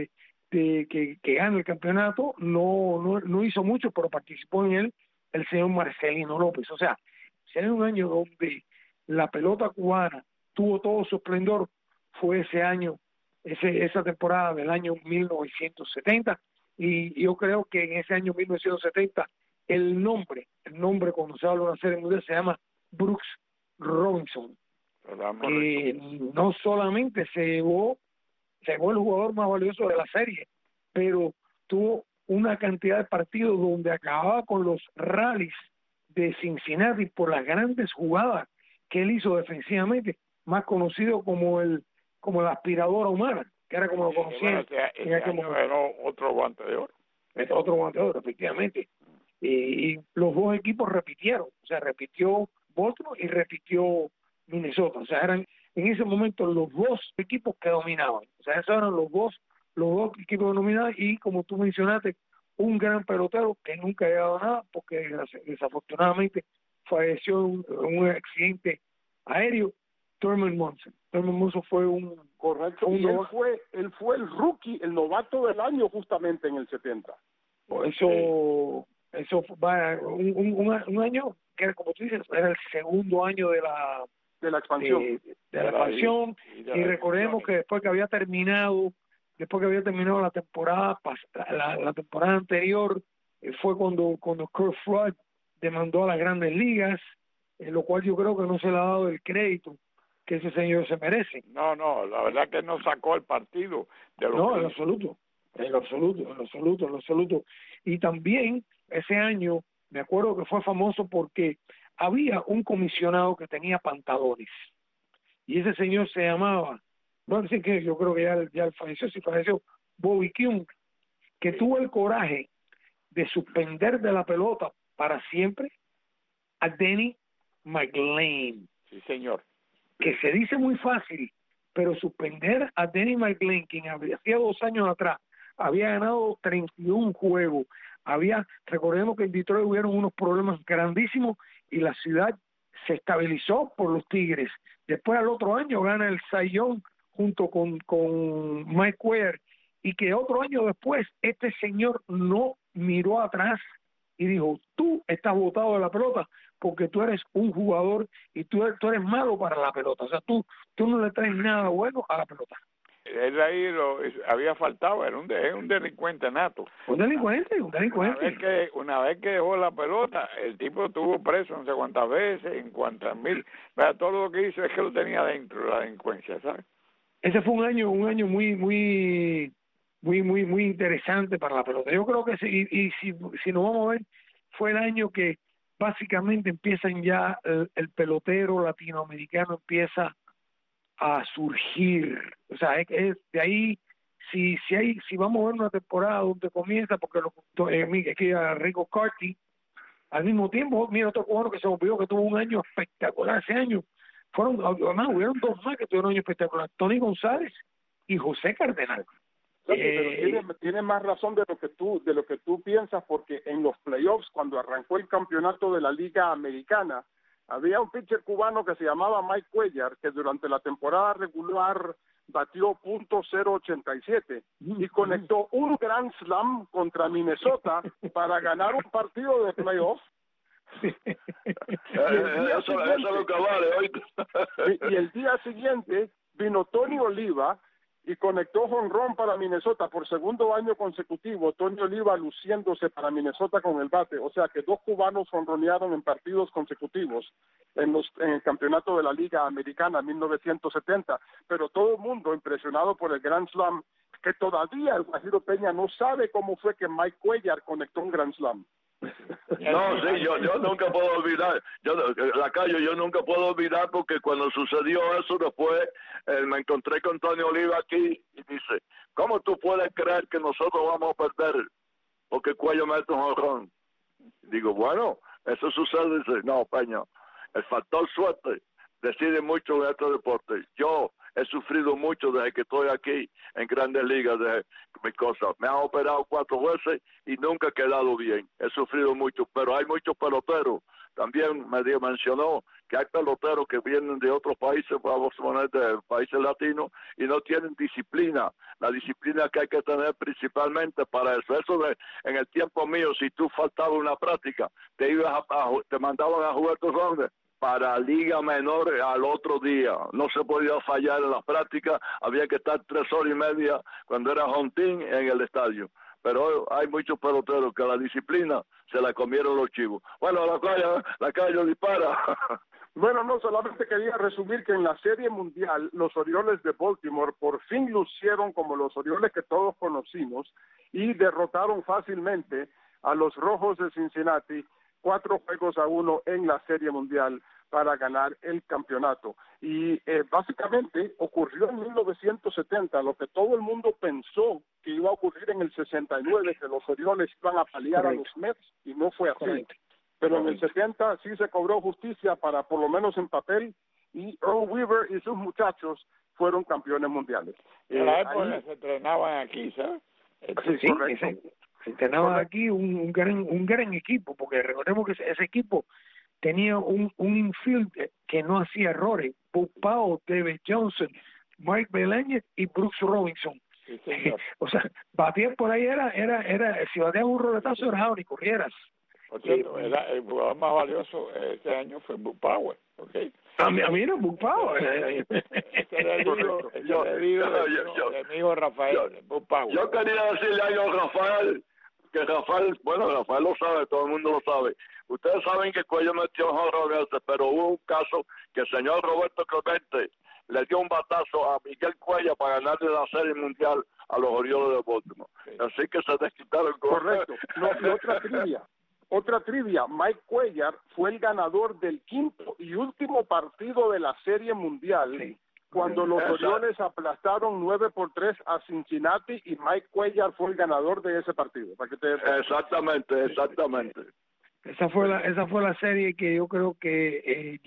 que gana el campeonato no hizo mucho, pero participó en él el señor Marcelino López. O sea, si hay un año donde la pelota cubana tuvo todo su esplendor, fue ese año, esa temporada del año 1970, y yo creo que en ese año 1970 el nombre cuando se habla de una serie mundial se llama Brooks Robinson, que no solamente se llevó el jugador más valioso de la serie, pero tuvo una cantidad de partidos donde acababa con los rallies de Cincinnati por las grandes jugadas que él hizo defensivamente, más conocido como la aspiradora humana, que era como lo conocían. Ese año ganó otro guante de oro. Otro guante de oro, efectivamente. Y los dos equipos repitieron, o sea, repitió Baltimore y repitió Minnesota, o sea, eran en ese momento los dos equipos que dominaban, o sea, esos eran los dos equipos que dominaban, y como tú mencionaste, un gran pelotero que nunca ha llegado a nada porque desafortunadamente falleció en un accidente aéreo, Thurman Munson. Thurman Munson fue un correcto, y él fue el rookie, el novato del año justamente en el 70. Eso va un año que, como tú dices, era el segundo año de la expansión. De la expansión, y recordemos que después que había terminado la temporada la temporada anterior, fue cuando Kurt Flood demandó a las Grandes Ligas, lo cual yo creo que no se le ha dado el crédito que ese señor se merece. No, la verdad que no sacó el partido de lo no, en absoluto. Y también ese año me acuerdo que fue famoso porque había un comisionado que tenía pantalones, y ese señor se llamaba, no decir que yo creo que ya falleció, Bobby Kuhn, que tuvo el coraje de suspender de la pelota para siempre a Denny McLain. Sí, señor. Que se dice muy fácil, pero suspender a Denny McLain, quien hacía 2 años atrás había ganado 31 juegos, recordemos que en Detroit hubieron unos problemas grandísimos y la ciudad se estabilizó por los Tigres. Después al otro año gana el Cy Young junto con Mike Cuellar, y que otro año después este señor no miró atrás y dijo: tú estás botado de la pelota porque tú eres un jugador y tú eres malo para la pelota, o sea, tú no le traes nada bueno a la pelota. Él ahí había faltado, era un delincuente nato. Un delincuente. Una vez que dejó la pelota, el tipo estuvo preso no sé cuántas veces, en cuántas mil. Todo lo que hizo es que lo tenía dentro, la delincuencia, ¿sabes? Ese fue un año muy interesante para la pelota. Yo creo que si nos vamos a ver, fue el año que básicamente empiezan ya el pelotero latinoamericano empieza a surgir, o sea, es de ahí. Si vamos a ver una temporada donde comienza, porque aquí a Rico Carty, al mismo tiempo, mira otro cubano que se olvidó que tuvo un año espectacular ese año. Hubieron 2 más que tuvieron un año espectacular: Tony González y José Cardenal. pero tiene más razón de lo que tú piensas, porque en los playoffs, cuando arrancó el campeonato de la Liga Americana, había un pitcher cubano que se llamaba Mike Cuellar, que durante la temporada regular batió .087 y conectó un Grand Slam contra Minnesota para ganar un partido de playoffs. Eso lo que vale. Y el día siguiente vino Tony Oliva y conectó jonrón para Minnesota por segundo año consecutivo. Tony Oliva luciéndose para Minnesota con el bate. O sea que dos cubanos jonronearon en partidos consecutivos en el campeonato de la Liga Americana 1970. Pero todo el mundo impresionado por el Grand Slam, que todavía el Guajiro Peña no sabe cómo fue que Mike Cuellar conectó un Grand Slam. No, sí, yo nunca puedo olvidar, yo nunca puedo olvidar, porque cuando sucedió eso después, me encontré con Tony Oliva aquí y dice, ¿cómo tú puedes creer que nosotros vamos a perder porque Cuello mete un jonrón? Digo, bueno, eso sucede. Dice, no, Peña, el factor suerte decide mucho en este deporte. Yo he sufrido mucho desde que estoy aquí en Grandes Ligas de mis cosas. Me han operado 4 veces y nunca he quedado bien. He sufrido mucho, pero hay muchos peloteros. También me mencionó que hay peloteros que vienen de otros países, vamos a poner de países latinos, y no tienen disciplina. La disciplina que hay que tener principalmente para eso. En el tiempo mío, si tú faltabas una práctica, te mandaban a jugar tus rondas para Liga Menor al otro día. No se podía fallar en las prácticas, había que estar 3 horas y media cuando era home team en el estadio. Pero hay muchos peloteros que la disciplina se la comieron los chivos. Bueno, la calle dispara. Bueno, no, solamente quería resumir que en la Serie Mundial los Orioles de Baltimore por fin lucieron como los Orioles que todos conocimos y derrotaron fácilmente a los Rojos de Cincinnati 4-1 en la Serie Mundial para ganar el campeonato. Y básicamente ocurrió en 1970 lo que todo el mundo pensó que iba a ocurrir en el 69, que los Orioles iban a paliar a los Mets, y no fue así. Pero en el 70 sí se cobró justicia, para por lo menos en papel, y Earl Weaver y sus muchachos fueron campeones mundiales. En la época se entrenaban aquí, ¿sabes? Sí, se entrenaba aquí un gran equipo, porque recordemos que ese equipo tenía un infield que no hacía errores. Buck Powell, David Johnson, Mike Belanger y Brooks Robinson. Sí, señor. O sea, batir por ahí era si batías un roletazo era ahora y corrieras. Por cierto, el jugador más valioso este año fue Buck Powell, ¿ok? A mí no, Buck Powell. Ese era el hijo de mi hijo Rafael, Buck Powell. Yo quería decirle a Rafael, que Rafael lo sabe, todo el mundo lo sabe. Ustedes saben que Cuello metió jonrón, pero hubo un caso que el señor Roberto Clemente le dio un batazo a Miguel Cuellar para ganarle la Serie Mundial a los Orioles de Baltimore. Sí. Así que se desquitaron. Correcto. No, y otra trivia, Mike Cuellar fue el ganador del 5º y último partido de la Serie Mundial. Sí. Cuando los Orioles aplastaron 9-3 a Cincinnati, y Mike Cuellar fue el ganador de ese partido. Para que Exactamente. Esa fue la serie que yo creo que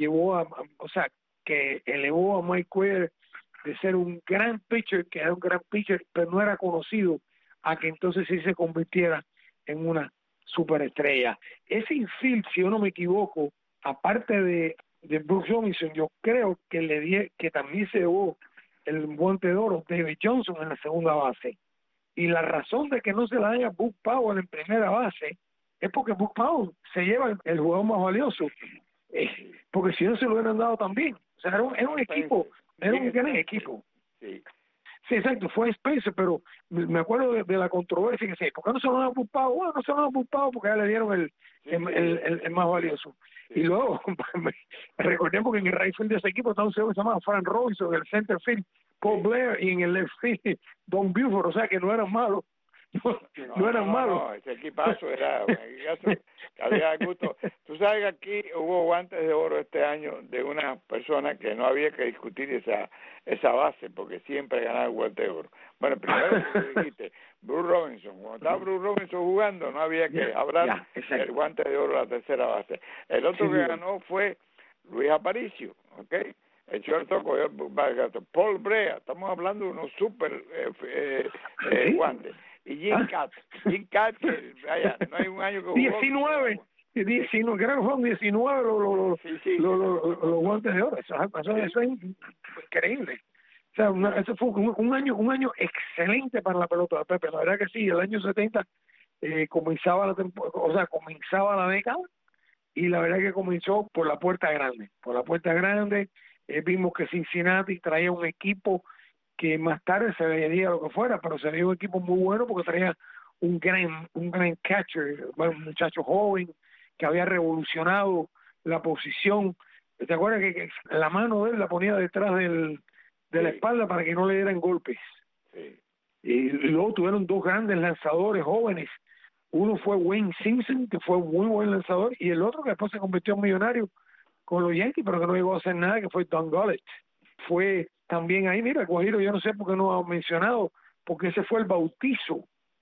que elevó a Mike Cuellar de ser un gran pitcher, que era un gran pitcher, pero no era conocido, a que entonces sí se convirtiera en una superestrella. Ese infield, si yo no me equivoco, aparte de Brooks Robinson, yo creo que también se llevó el guante de oro David Johnson en la segunda base. Y la razón de que no se la den a Buck Powell en primera base es porque Buck Powell se lleva el jugador más valioso, porque si no se lo hubieran dado también. O sea, era un equipo, era un gran equipo. Sí, exacto, fue Spencer, pero me acuerdo de la controversia que se, ¿por qué no se lo dan a Buck Powell? Bueno, no se lo dan a Buck Powell porque ya le dieron el más valioso. Sí. Y luego, recordemos que en el right field de ese equipo estaba un señor que se llamaba Frank Robinson, en el center field Paul Blair, y en el left field Don Buford, o sea que no eran malos. No eran malos. No, ese equipazo era había gusto. Tú sabes que aquí hubo guantes de oro este año de una persona que no había que discutir esa base, porque siempre ganaba el guante de oro. Bueno, primero que dijiste Bruce Robinson, cuando estaba Bruce Robinson jugando no había que hablar del guante de oro, la tercera base. El otro que ganó fue Luis Aparicio, ¿ok? El shortstop cogió el bat de gato. Paul Brea, estamos hablando de unos super guantes. Y Jim Cat, que vaya, no hay un año que jugó. 19, creo que fueron 19 los guantes de oro. Eso es increíble. O sea, eso fue un año excelente para la pelota de Pepe. La verdad que sí, el año 70 comenzaba la década, y la verdad que comenzó por la puerta grande. Vimos que Cincinnati traía un equipo que más tarde se veía lo que fuera, pero se veía un equipo muy bueno porque traía un gran catcher, un muchacho joven que había revolucionado la posición. ¿Te acuerdas que la mano de él la ponía detrás de la espalda para que no le dieran golpes? Sí. Y luego tuvieron dos grandes lanzadores jóvenes. Uno fue Wayne Simpson, que fue un muy buen lanzador, y el otro que después se convirtió en millonario con los Yankees, pero que no llegó a hacer nada, que fue Don Gullett. Fue también ahí, mira, Guajiro, yo no sé por qué no ha mencionado, porque ese fue el bautizo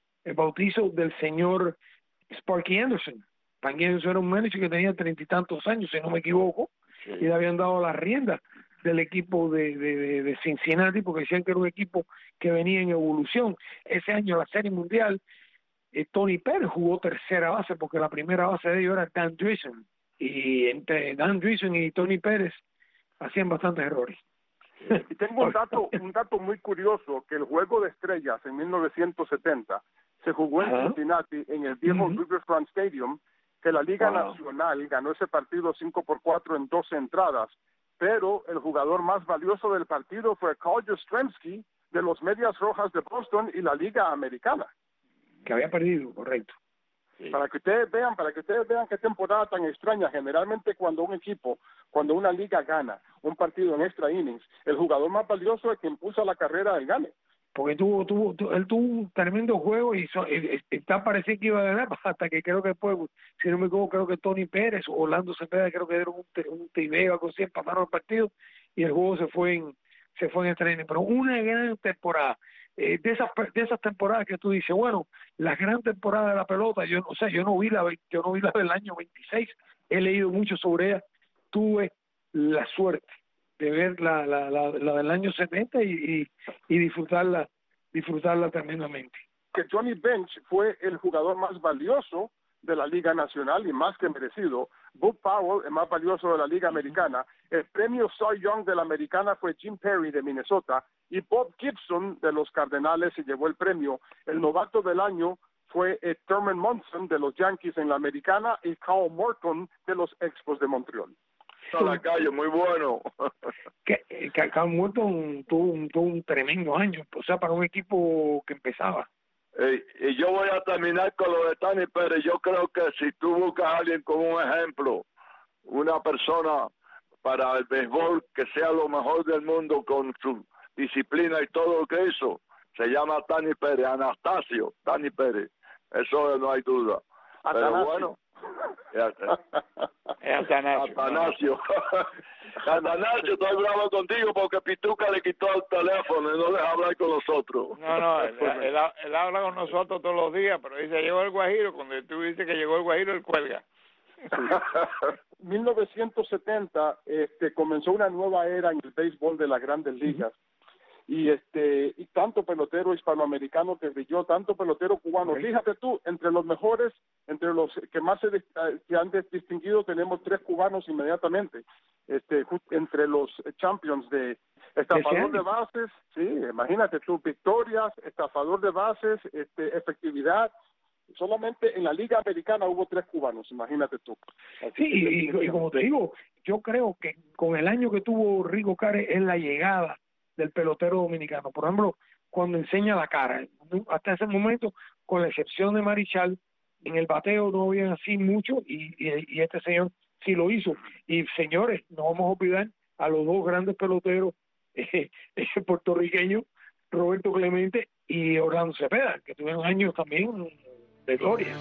del señor Sparky Anderson. Sparky Anderson era un manager que tenía 30 y tantos años, si no me equivoco, sí, y le habían dado la rienda del equipo de Cincinnati, porque decían que era un equipo que venía en evolución. Ese año, la Serie Mundial, Tony Pérez jugó tercera base, porque la primera base de ellos era Dan Dreesen, y entre Dan Dreesen y Tony Pérez hacían bastantes errores. Y tengo un dato muy curioso, que el Juego de Estrellas en 1970 se jugó en Cincinnati, en el viejo Riverfront Stadium, que la Liga Nacional ganó ese partido 5-4 en 12 entradas, pero el jugador más valioso del partido fue Carl Yastrzemski de los Medias Rojas de Boston y la Liga Americana. Que había perdido, correcto. Sí. Para que ustedes vean qué temporada tan extraña. Generalmente cuando una liga gana un partido en extra innings, el jugador más valioso es quien impulsa la carrera del gane. Porque él tuvo un tremendo juego y parecía que iba a ganar hasta que creo que después, si no me equivoco, creo que Tony Pérez o Orlando Cepeda creo que dieron un tibeo, algo así, empataron el partido y el juego se fue en extra innings. Pero una gran temporada. De esas temporadas que tú dices, bueno, la gran temporada de la pelota, yo no vi la del año 26, he leído mucho sobre ella, tuve la suerte de ver la del año 70 y disfrutarla tremendamente. Que Johnny Bench fue el jugador más valioso de la Liga Nacional y más que merecido. Bud Powell, el más valioso de la Liga Americana. El premio Cy Young de la Americana fue Jim Perry de Minnesota, y Bob Gibson de los Cardenales se llevó el premio. El novato del año fue Thurman Munson de los Yankees en la Americana y Carl Morton de los Expos de Montreal. A la calle, muy bueno. Carl Morton tuvo un tremendo año, o sea, para un equipo que empezaba. Y yo voy a terminar con lo de Tony Pérez. Yo creo que si tú buscas a alguien como un ejemplo, una persona para el béisbol que sea lo mejor del mundo con su disciplina y todo lo que hizo, se llama Tony Pérez, Anastasio Tony Pérez. Eso no hay duda. Pero bueno, Atanasio. Atanasio, estoy bravo contigo porque Pituca le quitó el teléfono y no deja hablar con nosotros. No, él habla con nosotros todos los días, pero dice, llegó el Guajiro. Cuando tú dices que llegó el Guajiro, él cuelga. 1970 comenzó una nueva era en el béisbol de las Grandes Ligas. Y tanto pelotero hispanoamericano que brilló, tanto pelotero cubano. Fíjate tú, entre los mejores, entre los que más se han distinguido, tenemos 3 cubanos inmediatamente. Entre los champions de estafador de bases, sí, imagínate tú, victorias, estafador de bases, efectividad. Solamente en la Liga Americana hubo 3 cubanos, imagínate tú. Sí, y como te digo, yo creo que con el año que tuvo Rigo Cares es la llegada del pelotero dominicano. Por ejemplo, cuando enseña la cara, hasta ese momento, con la excepción de Marichal, en el bateo no habían así mucho y este señor sí lo hizo. Y señores, no vamos a olvidar a los 2 grandes peloteros puertorriqueños, Roberto Clemente y Orlando Cepeda, que tuvieron años también de gloria.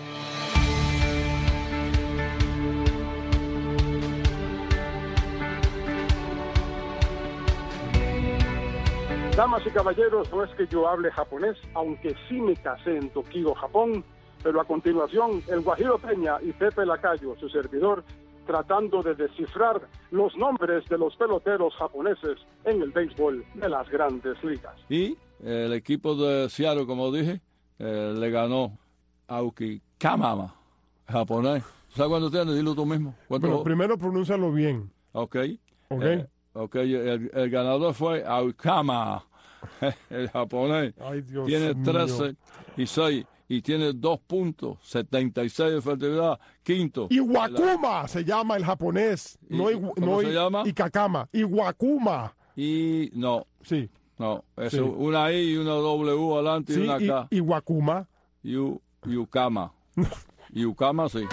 Damas y caballeros, no es que yo hable japonés, aunque sí me casé en Tokio, Japón, pero a continuación, el Guajiro Peña y Pepe Lacayo, su servidor, tratando de descifrar los nombres de los peloteros japoneses en el béisbol de las grandes ligas. Y el equipo de Seattle, como dije, le ganó a Aukikama, japonés. ¿Sabes cuánto tiene? Dilo tú mismo. Bueno, primero pronúncialo bien. Ok. Ok. El ganador fue Aukama, el japonés. Ay, Dios tiene mío. 13-6 y tiene 2.76 de efectividad. Quinto. Iwakuma se llama el japonés. ¿Cómo se llama? Ikakama. Iwakuma. Y no. Sí. No, es Sí. una I y una W adelante y una K. Iwakuma. Yukama. Yukama, sí.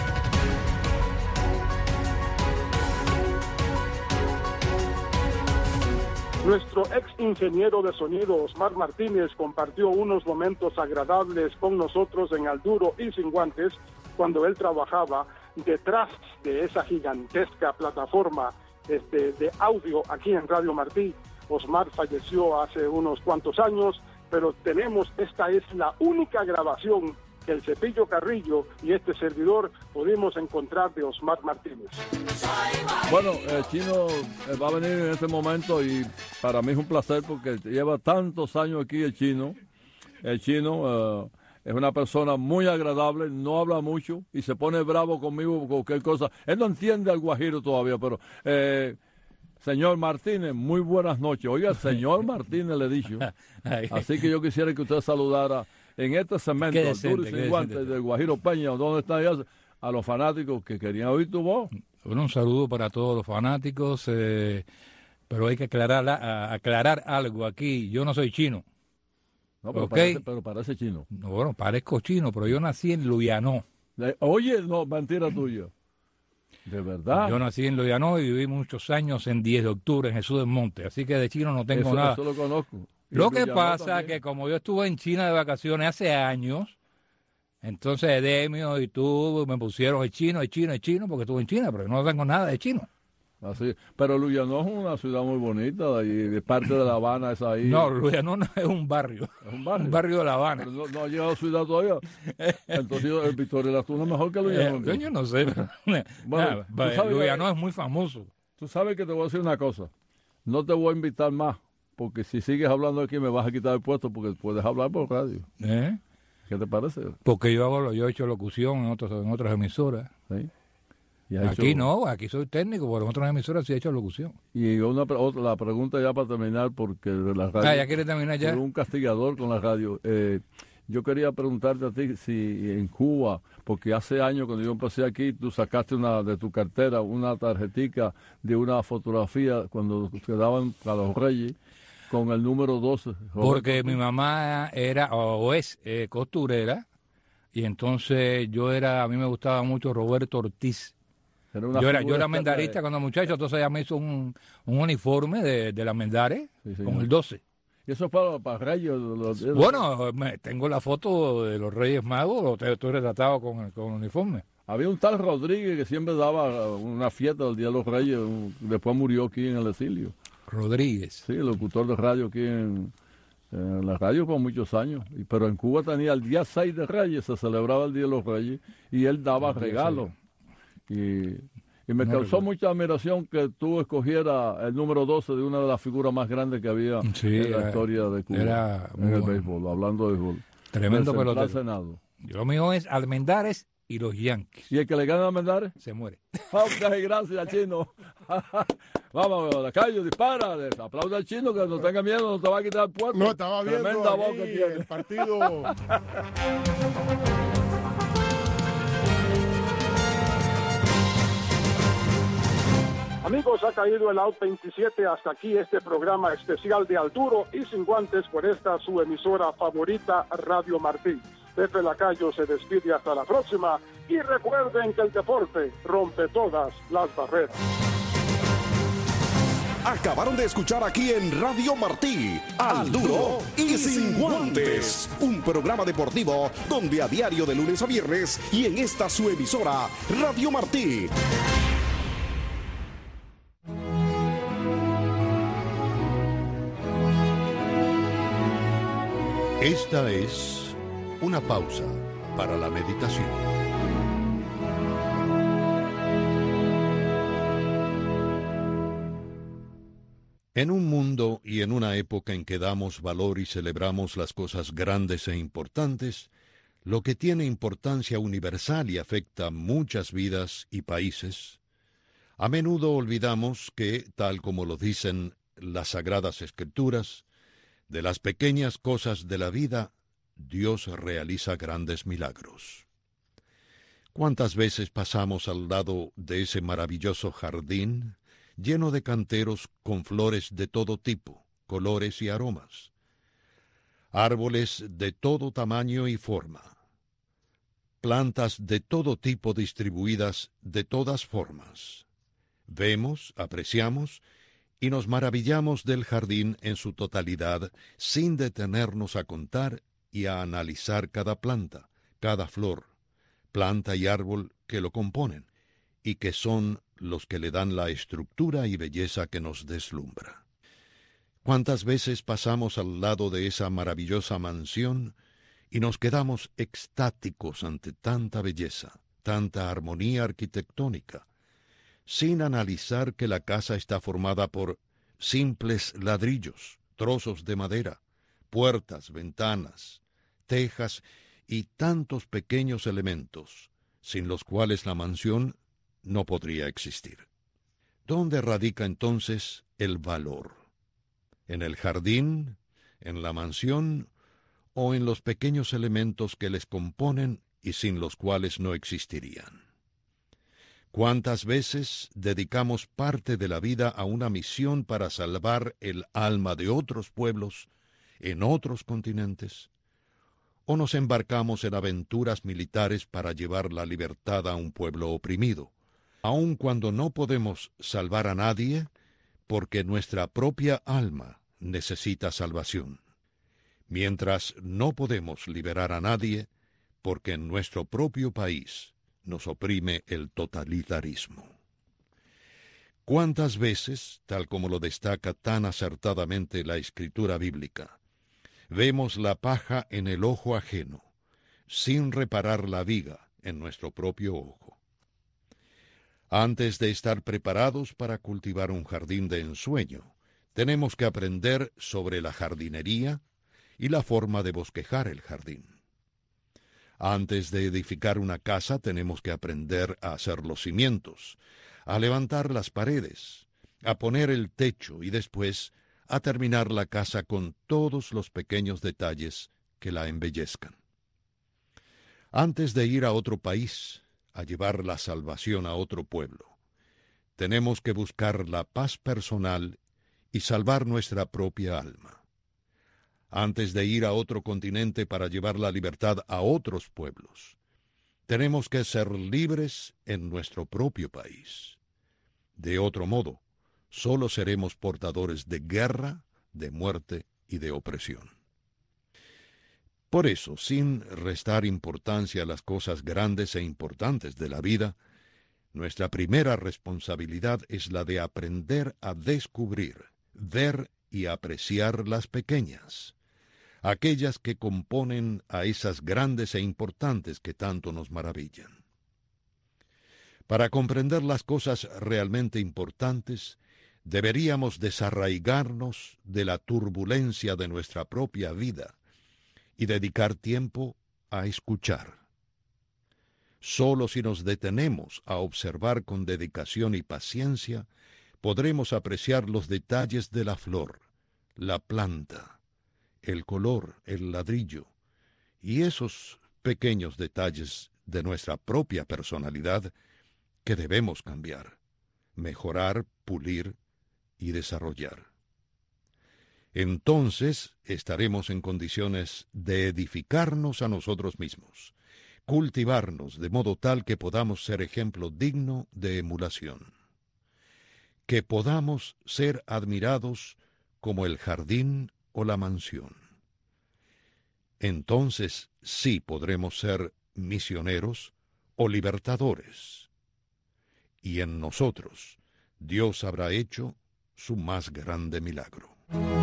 Nuestro ex ingeniero de sonido, Osmar Martínez, compartió unos momentos agradables con nosotros en Al Duro y Sin Guantes, cuando él trabajaba detrás de esa gigantesca plataforma de audio aquí en Radio Martí. Osmar falleció hace unos cuantos años, pero esta es la única grabación que el Cepillo Carrillo y este servidor pudimos encontrar de Osmar Martínez. Bueno, el Chino va a venir en este momento y para mí es un placer porque lleva tantos años aquí el Chino. El Chino es una persona muy agradable, no habla mucho y se pone bravo conmigo por cualquier cosa. Él no entiende al guajiro todavía, pero... señor Martínez, muy buenas noches. Oiga, señor Martínez le he dicho. Así que yo quisiera que usted saludara en este segmento Al Duro y Sin Guantes del Guajiro Peña, donde está allá, a los fanáticos que querían oír tu voz. Bueno, un saludo para todos los fanáticos, pero hay que aclarar algo aquí. Yo no soy chino. No, pero, ¿okay? pero parece chino. No, bueno, parezco chino, pero yo nací en Luyanó. Oye, no, mentira tuya. ¿De verdad? Yo nací en Luyanó y viví muchos años en 10 de octubre en Jesús del Monte, así que de chino no tengo nada. Eso lo conozco. Lo que pasa es que como yo estuve en China de vacaciones hace años, entonces Edemio y tú me pusieron el chino, porque estuve en China, pero no tengo nada de chino. Así, pero Luyanó es una ciudad muy bonita y parte de La Habana es ahí. No, Luyanó no es un barrio. Es un barrio de La Habana. Pero no ha llegado a ciudad todavía. Entonces el Victoria Lastuna es mejor que Luyanó. Yo no sé. Bueno, Luyanó es muy famoso. Tú sabes que te voy a decir una cosa. No te voy a invitar más, porque si sigues hablando aquí me vas a quitar el puesto porque puedes hablar por radio. ¿Qué te parece? Porque yo he hecho locución en otras emisoras. Sí. Aquí no, aquí soy técnico, por otras emisoras sí he hecho locución. Y la pregunta ya para terminar, porque la radio... ¿ya quieres terminar ya? Por un castigador con la radio. Yo quería preguntarte a ti si en Cuba, porque hace años cuando yo empecé aquí, tú sacaste de tu cartera una tarjetica de una fotografía cuando te daban a los Reyes con el número 12. Porque mi mamá era o es costurera y entonces a mí me gustaba mucho Roberto Ortiz. Yo era mendarista cuando muchacho, entonces ella me hizo un uniforme de las mendares con el 12. ¿Y eso para Reyes? Bueno, tengo la foto de los Reyes Magos, estoy retratado con el uniforme. Había un tal Rodríguez que siempre daba una fiesta del Día de los Reyes, después murió aquí en el exilio. Rodríguez. Sí, locutor de radio aquí en la radio por muchos años. Pero en Cuba tenía el día 6 de Reyes, se celebraba el Día de los Reyes, y él daba regalos. Y me causó mucha admiración que tú escogieras el número 12 de una de las figuras más grandes que había en la historia de Cuba, en el béisbol, hablando de béisbol. Tremendo pelotero. Lo mío es Almendares y los Yankees. ¿Y el que le gana a Almendares? Se muere. Ok, gracias, Chino. Vamos, Lacayo, dispara. Aplauda al Chino, que no tenga miedo, no te va a quitar el puesto. No, estaba viendo tremenda voz que tiene. El partido... Amigos, ha caído el out 27. Hasta aquí este programa especial de Al Duro y Sin Guantes por esta su emisora favorita, Radio Martí. Pepe Lacayo se despide hasta la próxima y recuerden que el deporte rompe todas las barreras. Acabaron de escuchar aquí en Radio Martí, Al Duro y Sin Guantes, un programa deportivo donde a diario de lunes a viernes y en esta su emisora, Radio Martí. Esta es una pausa para la meditación. En un mundo y en una época en que damos valor y celebramos las cosas grandes e importantes, lo que tiene importancia universal y afecta muchas vidas y países, a menudo olvidamos que, tal como lo dicen las Sagradas Escrituras, de las pequeñas cosas de la vida, Dios realiza grandes milagros. ¿Cuántas veces pasamos al lado de ese maravilloso jardín, lleno de canteros con flores de todo tipo, colores y aromas? Árboles de todo tamaño y forma. Plantas de todo tipo distribuidas de todas formas. Vemos, apreciamos y nos maravillamos del jardín en su totalidad, sin detenernos a contar y a analizar cada planta, cada flor, planta y árbol que lo componen, y que son los que le dan la estructura y belleza que nos deslumbra. ¿Cuántas veces pasamos al lado de esa maravillosa mansión y nos quedamos extáticos ante tanta belleza, tanta armonía arquitectónica, sin analizar que la casa está formada por simples ladrillos, trozos de madera, puertas, ventanas, tejas y tantos pequeños elementos, sin los cuales la mansión no podría existir? ¿Dónde radica entonces el valor? ¿En el jardín, en la mansión o en los pequeños elementos que les componen y sin los cuales no existirían? ¿Cuántas veces dedicamos parte de la vida a una misión para salvar el alma de otros pueblos en otros continentes? ¿O nos embarcamos en aventuras militares para llevar la libertad a un pueblo oprimido, aun cuando no podemos salvar a nadie porque nuestra propia alma necesita salvación? Mientras no podemos liberar a nadie porque en nuestro propio país nos oprime el totalitarismo. ¿Cuántas veces, tal como lo destaca tan acertadamente la Escritura bíblica, vemos la paja en el ojo ajeno, sin reparar la viga en nuestro propio ojo? Antes de estar preparados para cultivar un jardín de ensueño, tenemos que aprender sobre la jardinería y la forma de bosquejar el jardín. Antes de edificar una casa tenemos que aprender a hacer los cimientos, a levantar las paredes, a poner el techo y después a terminar la casa con todos los pequeños detalles que la embellezcan. Antes de ir a otro país, a llevar la salvación a otro pueblo, tenemos que buscar la paz personal y salvar nuestra propia alma. Antes de ir a otro continente para llevar la libertad a otros pueblos, tenemos que ser libres en nuestro propio país. De otro modo, solo seremos portadores de guerra, de muerte y de opresión. Por eso, sin restar importancia a las cosas grandes e importantes de la vida, nuestra primera responsabilidad es la de aprender a descubrir, ver y apreciar las pequeñas, aquellas que componen a esas grandes e importantes que tanto nos maravillan. Para comprender las cosas realmente importantes, deberíamos desarraigarnos de la turbulencia de nuestra propia vida y dedicar tiempo a escuchar. Solo si nos detenemos a observar con dedicación y paciencia, podremos apreciar los detalles de la flor, la planta, el color, el ladrillo, y esos pequeños detalles de nuestra propia personalidad que debemos cambiar, mejorar, pulir y desarrollar. Entonces estaremos en condiciones de edificarnos a nosotros mismos, cultivarnos de modo tal que podamos ser ejemplo digno de emulación, que podamos ser admirados como el jardín o la mansión. Entonces sí podremos ser misioneros o libertadores. Y en nosotros Dios habrá hecho su más grande milagro.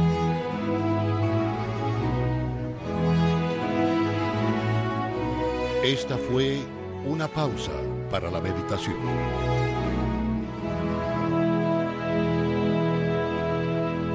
Esta fue una pausa para la meditación.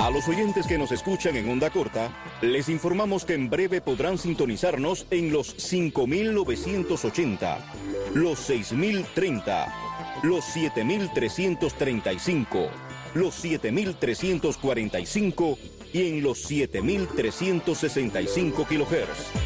A los oyentes que nos escuchan en onda corta, les informamos que en breve podrán sintonizarnos en los 5.980, los 6.030, los 7.335, los 7.345 y en los 7.365 kHz.